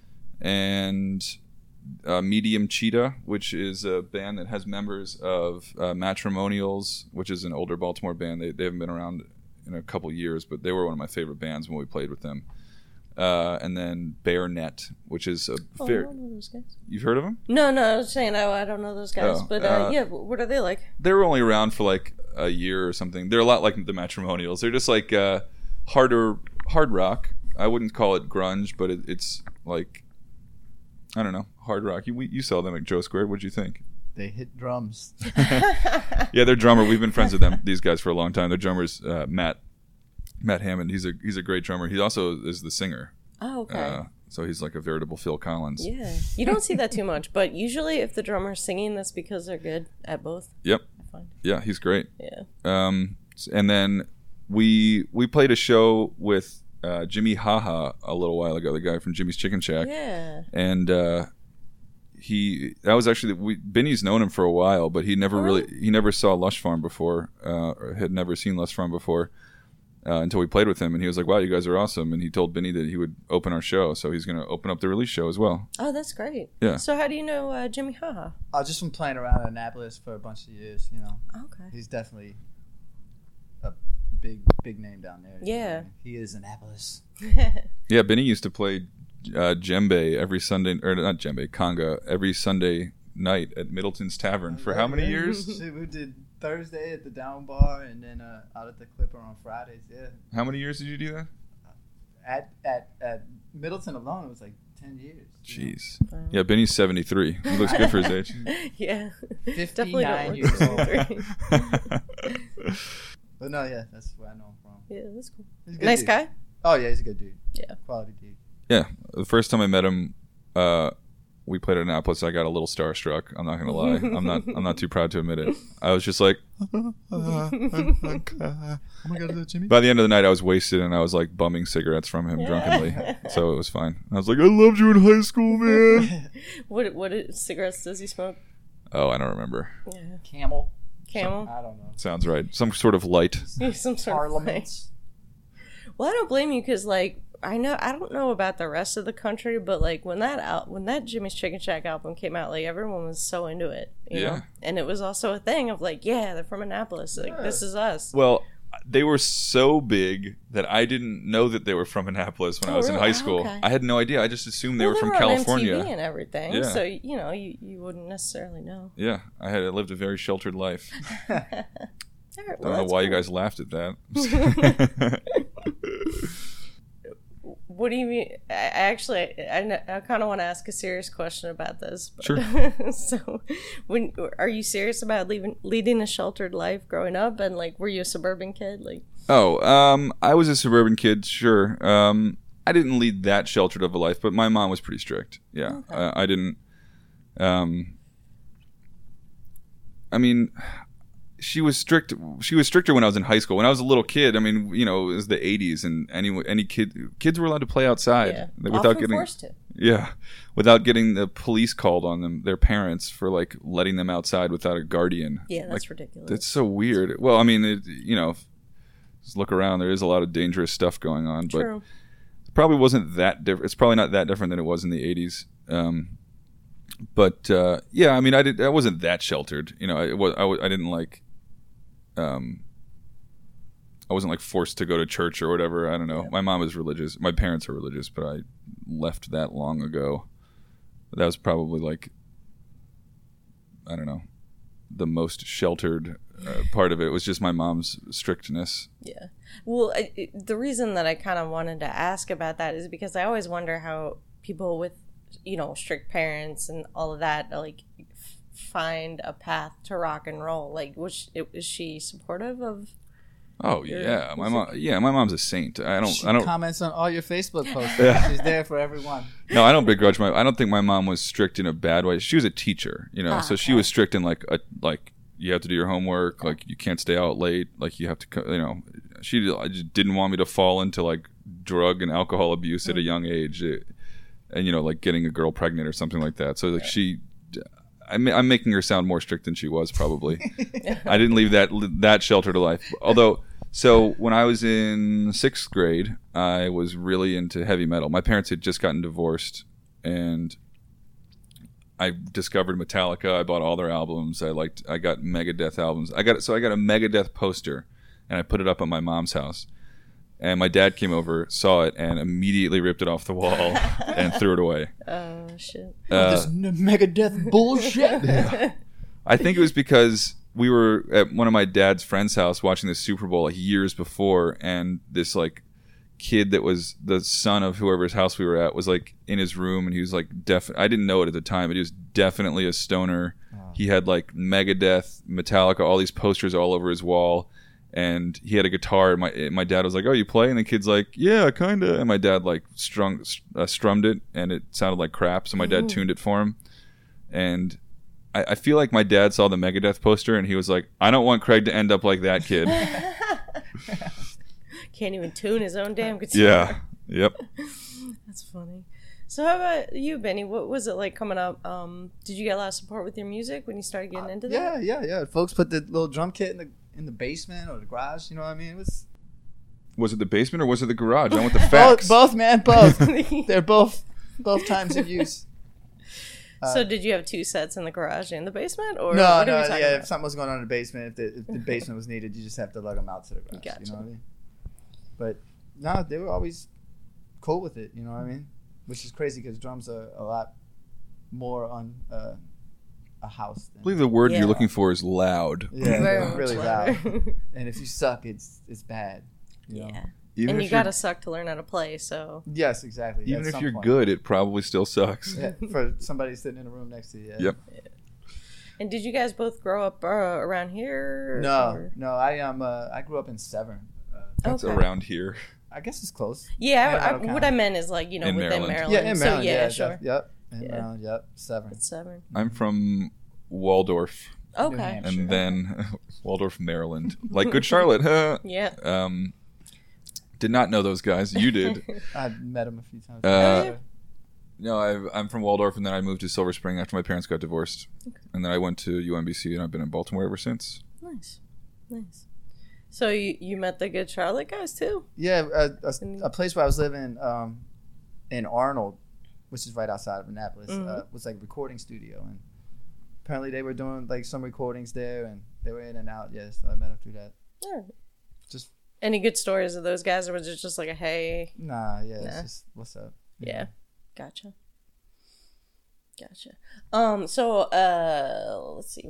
F: and uh, Medium Cheetah, which is a band that has members of uh, Matrimonials, which is an older Baltimore band. They, they haven't been around in a couple years, but they were one of my favorite bands when we played with them. Uh, and then Bear Net, which is a
B: Oh, I
F: fair...
B: don't know those guys.
F: You've heard of them?
B: No, no, I was saying I, I don't know those guys.
F: Oh,
B: but uh,
F: uh,
B: yeah, what are they like?
F: They were only around for like a year or something. They're a lot like the Matrimonials. They're just like uh, harder, hard rock. I wouldn't call it grunge, but it, it's like, I don't know, hard rock. You we, you saw them at Joe Squared. What'd you think?
E: They hit drums.
F: Yeah, their drummer. We've been friends with them, these guys, for a long time. Their drummer's uh, Matt Matt Hammond. He's a he's a great drummer. He also is the singer.
B: Oh, okay.
F: Uh, so he's like a veritable Phil Collins.
B: Yeah. You don't see that too much, but usually if the drummer's singing, that's because they're good at both.
F: Yep.
B: I find.
F: Yeah, he's great.
B: Yeah.
F: Um, and then we we played a show with uh, Jimmy Haha a little while ago, the guy from Jimmy's Chicken Shack.
B: Yeah.
F: And uh, he that was actually we Benny's known him for a while, but he never
B: Oh,
F: really
B: really?
F: he never saw Lush Farm before, uh, or had never seen Lush Farm before. Uh, until we played with him, and he was like, wow, you guys are awesome. And he told Benny that he would open our show, so he's going to open up the release show as well.
B: Oh, that's great.
F: Yeah.
B: So how do you know uh, Jimmy Haha?
E: I was just from playing around in Annapolis for a bunch of years, you know.
B: Okay.
E: He's definitely a big, big name down there.
B: Yeah.
E: He is Annapolis.
F: Yeah, Benny used to play uh, djembe every Sunday, or not djembe, conga, every Sunday night at Middleton's Tavern for how many years?
E: Shit, we did Thursday at the Down Bar, and then uh, out at the Clipper on Fridays. Yeah.
F: How many years did you do that?
E: At at at Middleton alone, it was like ten years. you know?
F: Jeez. Yeah, Benny's seventy-three. He looks good for his age.
B: Yeah. Definitely
E: fifty-nine
B: don't
E: years
B: look
E: old.
B: three.
E: But no, yeah, that's where I know him from.
B: Yeah, that's cool.
E: He's a good
B: Nice
E: dude.
B: guy?
E: Oh yeah, he's a good dude.
B: Yeah.
E: Quality dude.
F: Yeah, the first time I met him, uh, we played at Annapolis. I got a little starstruck. I'm not gonna lie. I'm not. I'm not too proud to admit it. I was just like,
E: Oh my God, is that Jimmy?
F: by the end of the night, I was wasted and I was like bumming cigarettes from him drunkenly. So it was fine. I was like, I loved you in high school, man.
B: What what cigarettes does he smoke?
F: Oh, I don't remember.
B: Yeah.
E: Camel.
B: Camel?
E: I don't know.
F: Sounds right. Some sort of light.
B: Some sort of
E: Parliaments.
B: Well, I don't blame you because, like, I know I don't know about the rest of the country, but like when that out when that Jimmy's Chicken Shack album came out, like everyone was so into it, you
F: Yeah.
B: know? And it was also a thing of like, yeah, they're from Annapolis, like
E: Yeah.
B: this is us.
F: Well, they were so big that I didn't know that they were from Annapolis when
B: Oh,
F: I was in
B: really?
F: high school.
B: Okay.
F: I had no idea. I just assumed they
B: Well,
F: were from
B: on
F: California.
B: M T V and everything,
F: Yeah.
B: so you know you, you wouldn't necessarily know.
F: Yeah, I had I lived a very sheltered life.
B: All right,
F: I don't
B: well,
F: know
B: that's
F: why you
B: cool.
F: guys laughed at that.
B: What do you mean? I I actually, I, I kind of want to ask a serious question about this. But,
F: Sure.
B: So, when are you serious about leaving, leading a sheltered life growing up, and like, were you a suburban kid? Like,
F: Oh, um, I was a suburban kid, sure. Um, I didn't lead that sheltered of a life, but my mom was pretty strict. Yeah,
B: Okay.
F: uh, I didn't. Um, I mean, she was strict. She was stricter when I was in high school. When I was a little kid, I mean, you know, it was the eighties, and any any kid kids were allowed to play outside
B: yeah,
F: without
B: often
F: getting
B: forced to.
F: yeah, without getting the police called on them, their parents, for like letting them outside without a guardian.
B: Yeah, that's
F: Like,
B: ridiculous.
F: That's so weird. Well, I mean, it, you know, just look around. There is a lot of dangerous stuff going on, but
B: True.
F: it probably wasn't that different. It's probably not that different than it was in the eighties. Um, but uh, yeah, I mean, I did. I wasn't that sheltered. You know, I was. I, w- I didn't like. Um, I wasn't like forced to go to church or whatever. I don't know.
B: Yeah.
F: My mom is religious. My parents are religious, but I left that long ago. That was probably like, I don't know, the most sheltered uh, part of it was just my mom's strictness.
B: Yeah. Well, I, it- the reason that I kind of wanted to ask about that is because I always wonder how people with, you know, strict parents and all of that, like, f- find a path to rock and roll. Like, was she, is she supportive of?
F: Oh
B: Your
F: yeah, my
B: music?
F: mom. Yeah, my mom's a saint. I don't.
E: She
F: I don't.
E: comments on all your Facebook posts.
F: Yeah.
E: She's there for everyone.
F: No, I don't begrudge my. I don't think my mom was strict in a bad way. She was a teacher, you know,
B: Ah,
F: so she
B: okay.
F: was strict in like a like you have to do your homework, like you can't stay out late, like you have to, co- you know. She just didn't want me to fall into like drug and alcohol abuse at a young age, it, and you know, like getting a girl pregnant or something like that. So like she, I'm, I'm making her sound more strict than she was probably. I didn't leave that that sheltered a life, although. So when I was in sixth grade, I was really into heavy metal. My parents had just gotten divorced, and I discovered Metallica. I bought all their albums. I liked. I got Megadeth albums. I got so I got a Megadeth poster, and I put it up at my mom's house. And my dad came over, saw it, and immediately ripped it off the wall and threw it away.
B: Oh shit!
F: Uh,
E: This n- Megadeth bullshit.
F: I think it was because we were at one of my dad's friend's house watching the Super Bowl like years before, and this like kid that was the son of whoever's house we were at was like in his room, and he was like def. I didn't know it at the time, but he was definitely a stoner. He had like Megadeth, Metallica, all these posters all over his wall, and he had a guitar. And my my dad was like, "Oh, you play?" And the kid's like, "Yeah, kinda." And my dad like strung uh, strummed it, and it sounded like crap. So my dad tuned it for him, and I, I feel like my dad saw the Megadeth poster, and he was like, "I don't want Craig to end up like that kid."
B: Can't even tune his own damn guitar.
F: Yeah. Yep.
B: That's funny. So how about you, Benny? What was it like coming up? Um, did you get a lot of support with your music when you started getting into
E: Yeah,
B: that?
E: yeah, yeah. Folks put the little drum kit in the in the basement or the garage. You know what I mean? It was
F: Was it the basement or was it the garage? I want the
E: both,
F: facts.
E: both, man, both. They're both both times of use.
B: So did you have two sets in the garage and the basement, or
E: No,
B: what
E: no,
B: are we talking
E: yeah.
B: about?
E: If something was going on in the basement, if the, if the basement was needed, you just have to lug them out to the garage.
B: Gotcha.
E: You know what I mean? But no, they were always cool with it. You know what I mean? Which is crazy because drums are a lot more on uh, a house.
F: I
E: Than,
F: believe the word
B: Yeah.
F: you're looking for is loud.
E: yeah,
B: Very
E: they're
B: much
E: really
B: louder.
E: loud. And if you suck, it's it's bad. You know?
B: Yeah,
F: Even
B: and
F: if
B: you
F: you're-
B: gotta suck to learn how to play. So
E: Yes, exactly.
F: Even
E: At
F: if
E: some
F: you're
E: point.
F: good, it probably still sucks.
E: Yeah, for somebody sitting in a room next to you. Yeah.
F: Yep.
B: And did you guys both grow up uh, around here?
E: No,
B: or-
E: no. I um uh, I grew up in Severn. Uh,
F: That's
B: Okay.
F: around here.
E: I guess it's close.
B: Yeah, I,
E: Manhattan
B: I, what
E: County.
B: I meant is like you know
F: In
B: within
F: Maryland.
B: Maryland.
E: Yeah, in Maryland.
B: So yeah,
E: yeah,
B: sure.
E: def- Yep. In
B: Yeah.
E: Maryland. Yep. Severn.
B: It's Severn.
F: I'm from Waldorf,
B: Okay.
E: Hampshire.
F: and then Waldorf, Maryland. Like Good Charlotte, huh?
B: Yeah.
F: Um, did not know those guys. You did.
E: I've met him a few times.
F: Uh, No, I've, I'm from Waldorf, and then I moved to Silver Spring after my parents got divorced, and then I went to U M B C, and I've been in Baltimore ever since.
B: Nice, nice. So you, you met the Good Charlotte guys too?
E: Yeah, a, a, a place where I was living um, in Arnold, which is right outside of Annapolis, mm-hmm. uh, was like a recording studio, and apparently they were doing like some recordings there, and they were in and out. Yeah, so I met them through that.
B: Yeah.
E: Just
B: any good stories of those guys, or was it just like a hey?
E: Nah, yeah,
B: nah.
E: It's just what's up.
B: Yeah, yeah. Gotcha. Gotcha. Um. So, uh, let's see.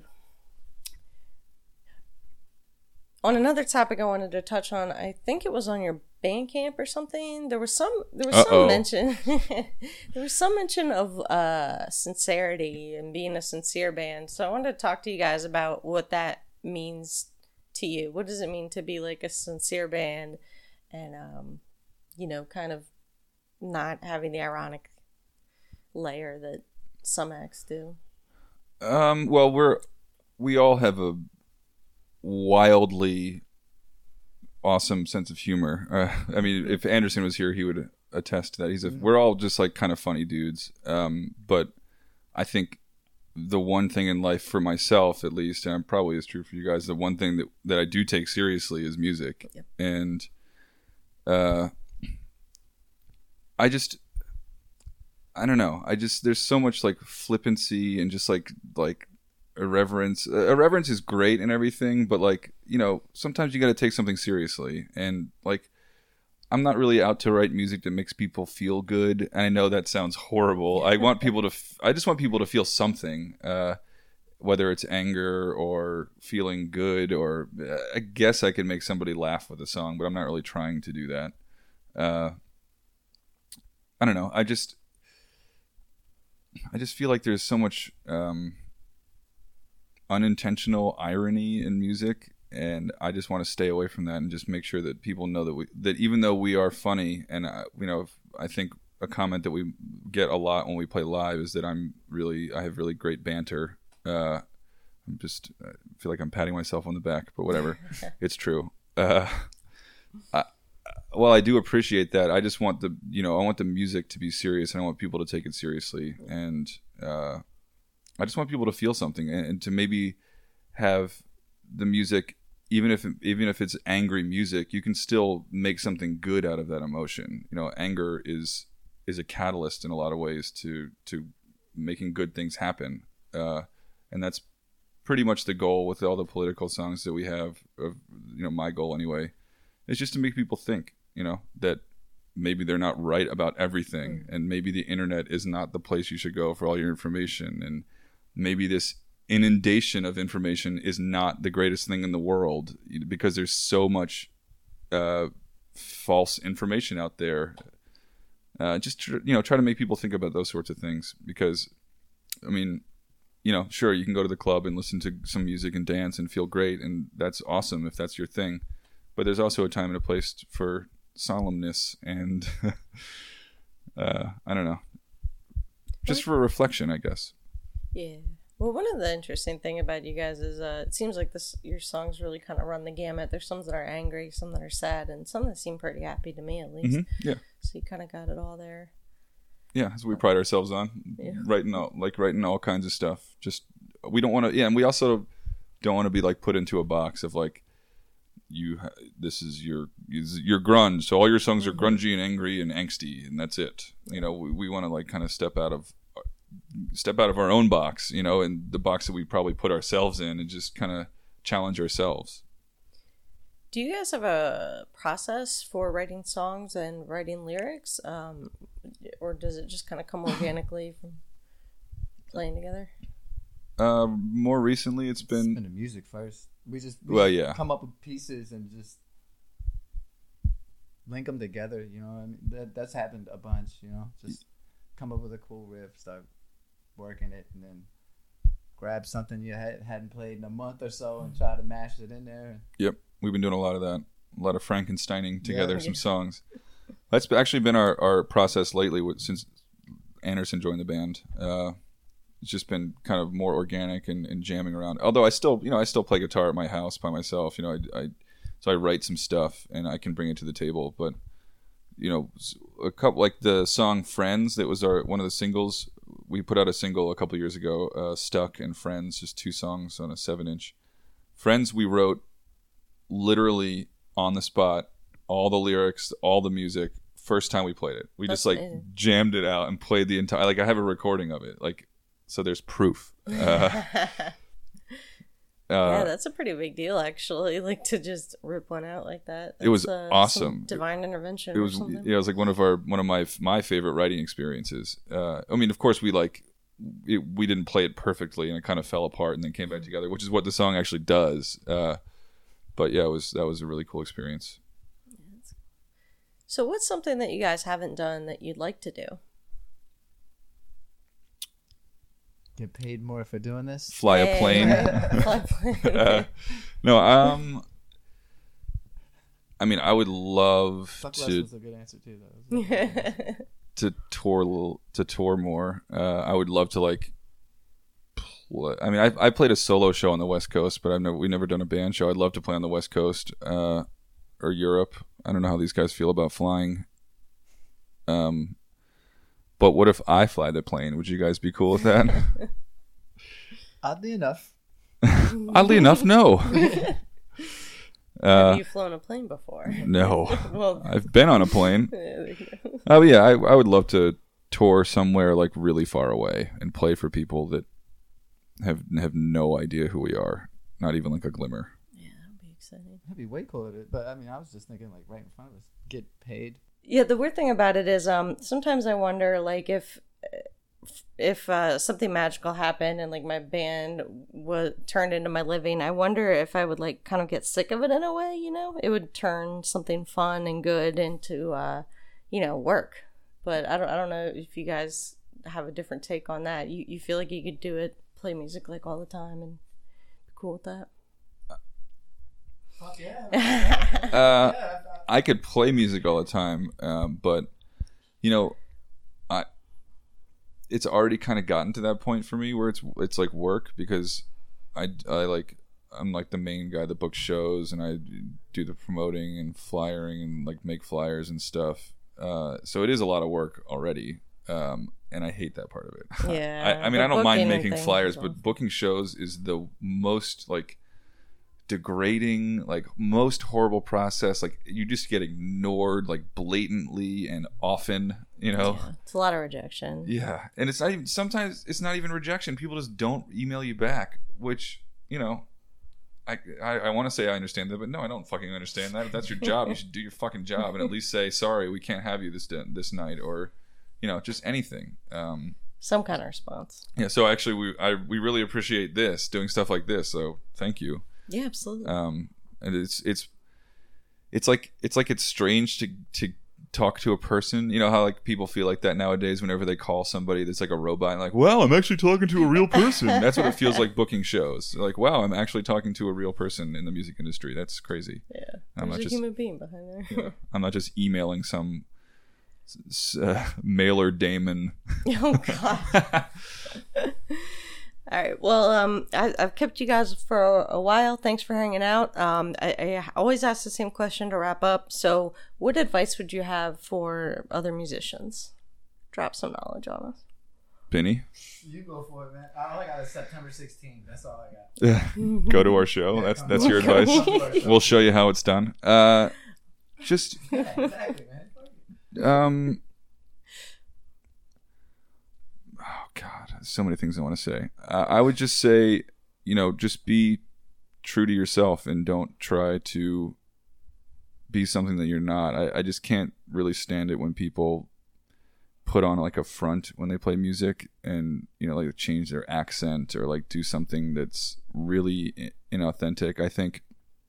B: On another topic I wanted to touch on, I think it was on your Bandcamp or something. There was some there was Uh-oh. some mention there was some mention of uh sincerity and being a sincere band. So I wanted to talk to you guys about what that means to you. What does it mean to be like a sincere band and um you know, kind of not having the ironic layer that some acts do?
F: Um well, we're we all have a wildly awesome sense of humor. Uh, I mean, if Anderson was here, he would attest to that. He's a, mm-hmm. We're all just like kind of funny dudes. Um, but I think the one thing in life for myself, at least, and probably is true for you guys, the one thing that, that I do take seriously is music. Yep. And uh, I just, I don't know. I just, there's so much like flippancy and just like, like, irreverence uh, irreverence is great and everything, but like, you know, sometimes you got to take something seriously, and like, I'm not really out to write music that makes people feel good. And I know that sounds horrible. I want people to f- I just want people to feel something, uh whether it's anger or feeling good, or uh, I guess I could make somebody laugh with a song, but I'm not really trying to do that. uh I don't know, I just I just feel like there's so much um unintentional irony in music, and I just want to stay away from that and just make sure that people know that we that even though we are funny, and uh, you know, I think a comment that we get a lot when we play live is that I'm really I have really great banter. uh I'm just I feel like I'm patting myself on the back, but whatever. It's true. uh I, well, I do appreciate that. I just want the you know I want the music to be serious, and I want people to take it seriously, and uh I just want people to feel something, and, and to maybe have the music, even if even if it's angry music, you can still make something good out of that emotion. You know, anger is is a catalyst in a lot of ways to to making good things happen, uh, and that's pretty much the goal with all the political songs that we have. Of, you know, my goal anyway, is just to make people think. You know, that maybe they're not right about everything, mm. and maybe the internet is not the place you should go for all your information, and maybe this inundation of information is not the greatest thing in the world, because there's so much uh, false information out there. Uh, just tr- you know, try to make people think about those sorts of things, because, I mean, you know, sure, you can go to the club and listen to some music and dance and feel great, and that's awesome if that's your thing. But there's also a time and a place for solemnness and uh, I don't know, just for reflection, I guess.
B: Yeah. Well, one of the interesting thing about you guys is uh, it seems like this your songs really kind of run the gamut. There's some that are angry, some that are sad, and some that seem pretty happy to me, at least.
F: Mm-hmm. Yeah.
B: So you kind of got it all there.
F: Yeah, that's what we pride ourselves on. Yeah. Writing all, like writing all kinds of stuff. Just we don't want to. Yeah, and we also don't want to be like put into a box of like, you. This is your your grunge. So all your songs are grungy and angry and angsty, and that's it. You know, we, we want to like kind of step out of. step out of our own box, you know, and the box that we probably put ourselves in, and just kind of challenge ourselves.
B: Do you guys have a process for writing songs and writing lyrics? Um, or does it just kind of come organically from playing together?
F: Uh, more recently, it's been...
E: It's been the music first. We just we
F: well, yeah.
E: come up with pieces and just link them together, you know. I mean, that that's happened a bunch, you know. Just come up with a cool riff, start working it, and then grab something you had, hadn't played in a month or so and try to mash it in there.
F: Yep, we've been doing a lot of that, a lot of Frankensteining together, yeah. some
B: Yeah.
F: songs. That's actually been our, our process lately since Anderson joined the band. Uh, it's just been kind of more organic and, and jamming around. Although I still, you know, I still play guitar at my house by myself. You know, I, I so I write some stuff and I can bring it to the table. But you know, a couple like the song "Friends" that was our one of the singles. We put out a single a couple years ago, uh, "Stuck" and "Friends," just two songs on a seven-inch. "Friends" we wrote literally on the spot, all the lyrics, all the music. First time we played it, we
B: That's
F: just like
B: amazing.
F: jammed it out and played the entire. Like I have a recording of it, like so. There's proof. Uh,
B: Yeah,
F: uh,
B: that's a pretty big deal, actually. Like to just rip one out like that.
F: It was
B: That's, uh,
F: awesome.
B: some divine intervention.
F: it
B: or
F: was
B: something.
F: yeah, it was like one of our one of my my favorite writing experiences. Uh, I mean, of course, we like it, we didn't play it perfectly, and it kind of fell apart, and then came back together, which is what the song actually does. Uh, but yeah, it was that was a really cool experience.
B: So, what's something that you guys haven't done that you'd like to do?
E: Get paid more for doing this.
F: Fly
B: Hey,
F: a plane.
B: right. Fly a plane.
F: uh, no, um, I mean, I would love
E: Fuck less
F: to
E: was a good answer too, though.
F: to tour a little- to tour more. Uh, I would love to like. Play, I mean, I I played a solo show on the West Coast, but I've never we never done a band show. I'd love to play on the West Coast uh, or Europe. I don't know how these guys feel about flying. Um, but what if I fly the plane? Would you guys be cool with that?
E: Oddly enough,
F: Oddly enough, no. Uh,
B: Have you flown a plane before?
F: no.
B: Well,
F: I've been on a plane.
B: there you go.
F: Oh yeah, I I would love to tour somewhere like really far away and play for people that have have no idea who we are, not even like a glimmer.
B: Yeah, that would be exciting.
E: that'd be way cooler. But I mean, I was just thinking like right in front of us, get paid.
B: Yeah, the weird thing about it is, um, sometimes I wonder, like, if if uh, something magical happened and like my band was turned into my living, I wonder if I would like kind of get sick of it in a way. You know, it would turn something fun and good into, uh, you know, work. But I don't, I don't know if you guys have a different take on that. You you feel like you could do it, play music like all the time, and be cool with that?
E: Fuck yeah.
F: Uh, I could play music all the time, um, but you know, I it's already kind of gotten to that point for me where it's it's like work because I I like I'm like the main guy that books shows and I do the promoting and flyering and like make flyers and stuff. Uh, so it is a lot of work already, um, and I hate that part of it.
B: Yeah,
F: I, I mean,
B: the
F: I don't mind
B: booking and
F: making
B: things
F: flyers,
B: as
F: but
B: well.
F: booking shows is the most like degrading, like most horrible process. Like you just get ignored like blatantly and often, you know.
B: Yeah, it's a lot of rejection.
F: Yeah, and it's not even sometimes it's not even rejection. People just don't email you back, which you know, I I, I want to say I understand that, but no, I don't fucking understand that. If that's your job, you should do your fucking job and at least say sorry, we can't have you this this night, or you know, just anything. Um,
B: Some kind of response.
F: yeah. So actually, we I we really appreciate this doing stuff like this. So thank you.
B: Yeah, absolutely.
F: Um, and it's it's it's like it's like it's strange to to talk to a person. You know how like people feel like that nowadays whenever they call somebody that's like a robot and like, wow, I'm actually talking to a real person. That's what it feels like booking shows. They're like, wow, I'm actually talking to a real person in the music industry. That's crazy.
B: Yeah,
F: I'm
B: there's
F: not
B: a
F: just
B: human being behind there.
F: yeah, I'm not just emailing some s- uh, mailer daemon.
B: Oh god. All right. Well, um, I, I've kept you guys for a, a while. Thanks for hanging out. Um, I, I always ask the same question to wrap up. So, what advice would you have for other musicians? Drop some knowledge on us.
F: Benny,
E: You go for it, man. I only got a September sixteenth. That's all I got.
F: go to our show. That's that's your advice. We'll show you how it's done. Uh, just
E: Yeah, exactly, man.
F: um. Oh God, so many things I want to say. Uh, I would just say, you know, just be true to yourself and don't try to be something that you're not. I, I just can't really stand it when people put on like a front when they play music and, you know, like change their accent or like do something that's really i- inauthentic. I think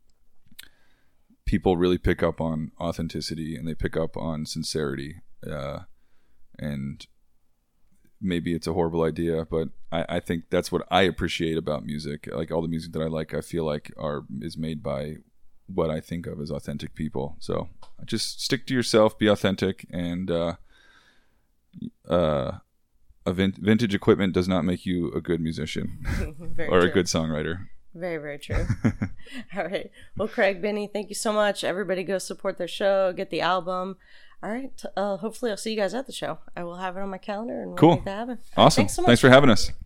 F: people really pick up on authenticity and they pick up on sincerity. Uh, and maybe it's a horrible idea, but I, I think that's what I appreciate about music. Like all the music that I like, I feel like are is made by what I think of as authentic people. So just stick to yourself, be authentic, and uh, uh, a vin- vintage equipment does not make you a good musician
B: Very
F: or
B: true.
F: a good songwriter.
B: Very, very true. All right. Well, Craig, Benny, thank you so much. Everybody go support their show, get the album. All right. Uh, hopefully I'll see you guys at the show. I will have it on my calendar and we'll
F: Cool.
B: make that happen.
F: Awesome.
B: Thanks so much.
F: Thanks for having us.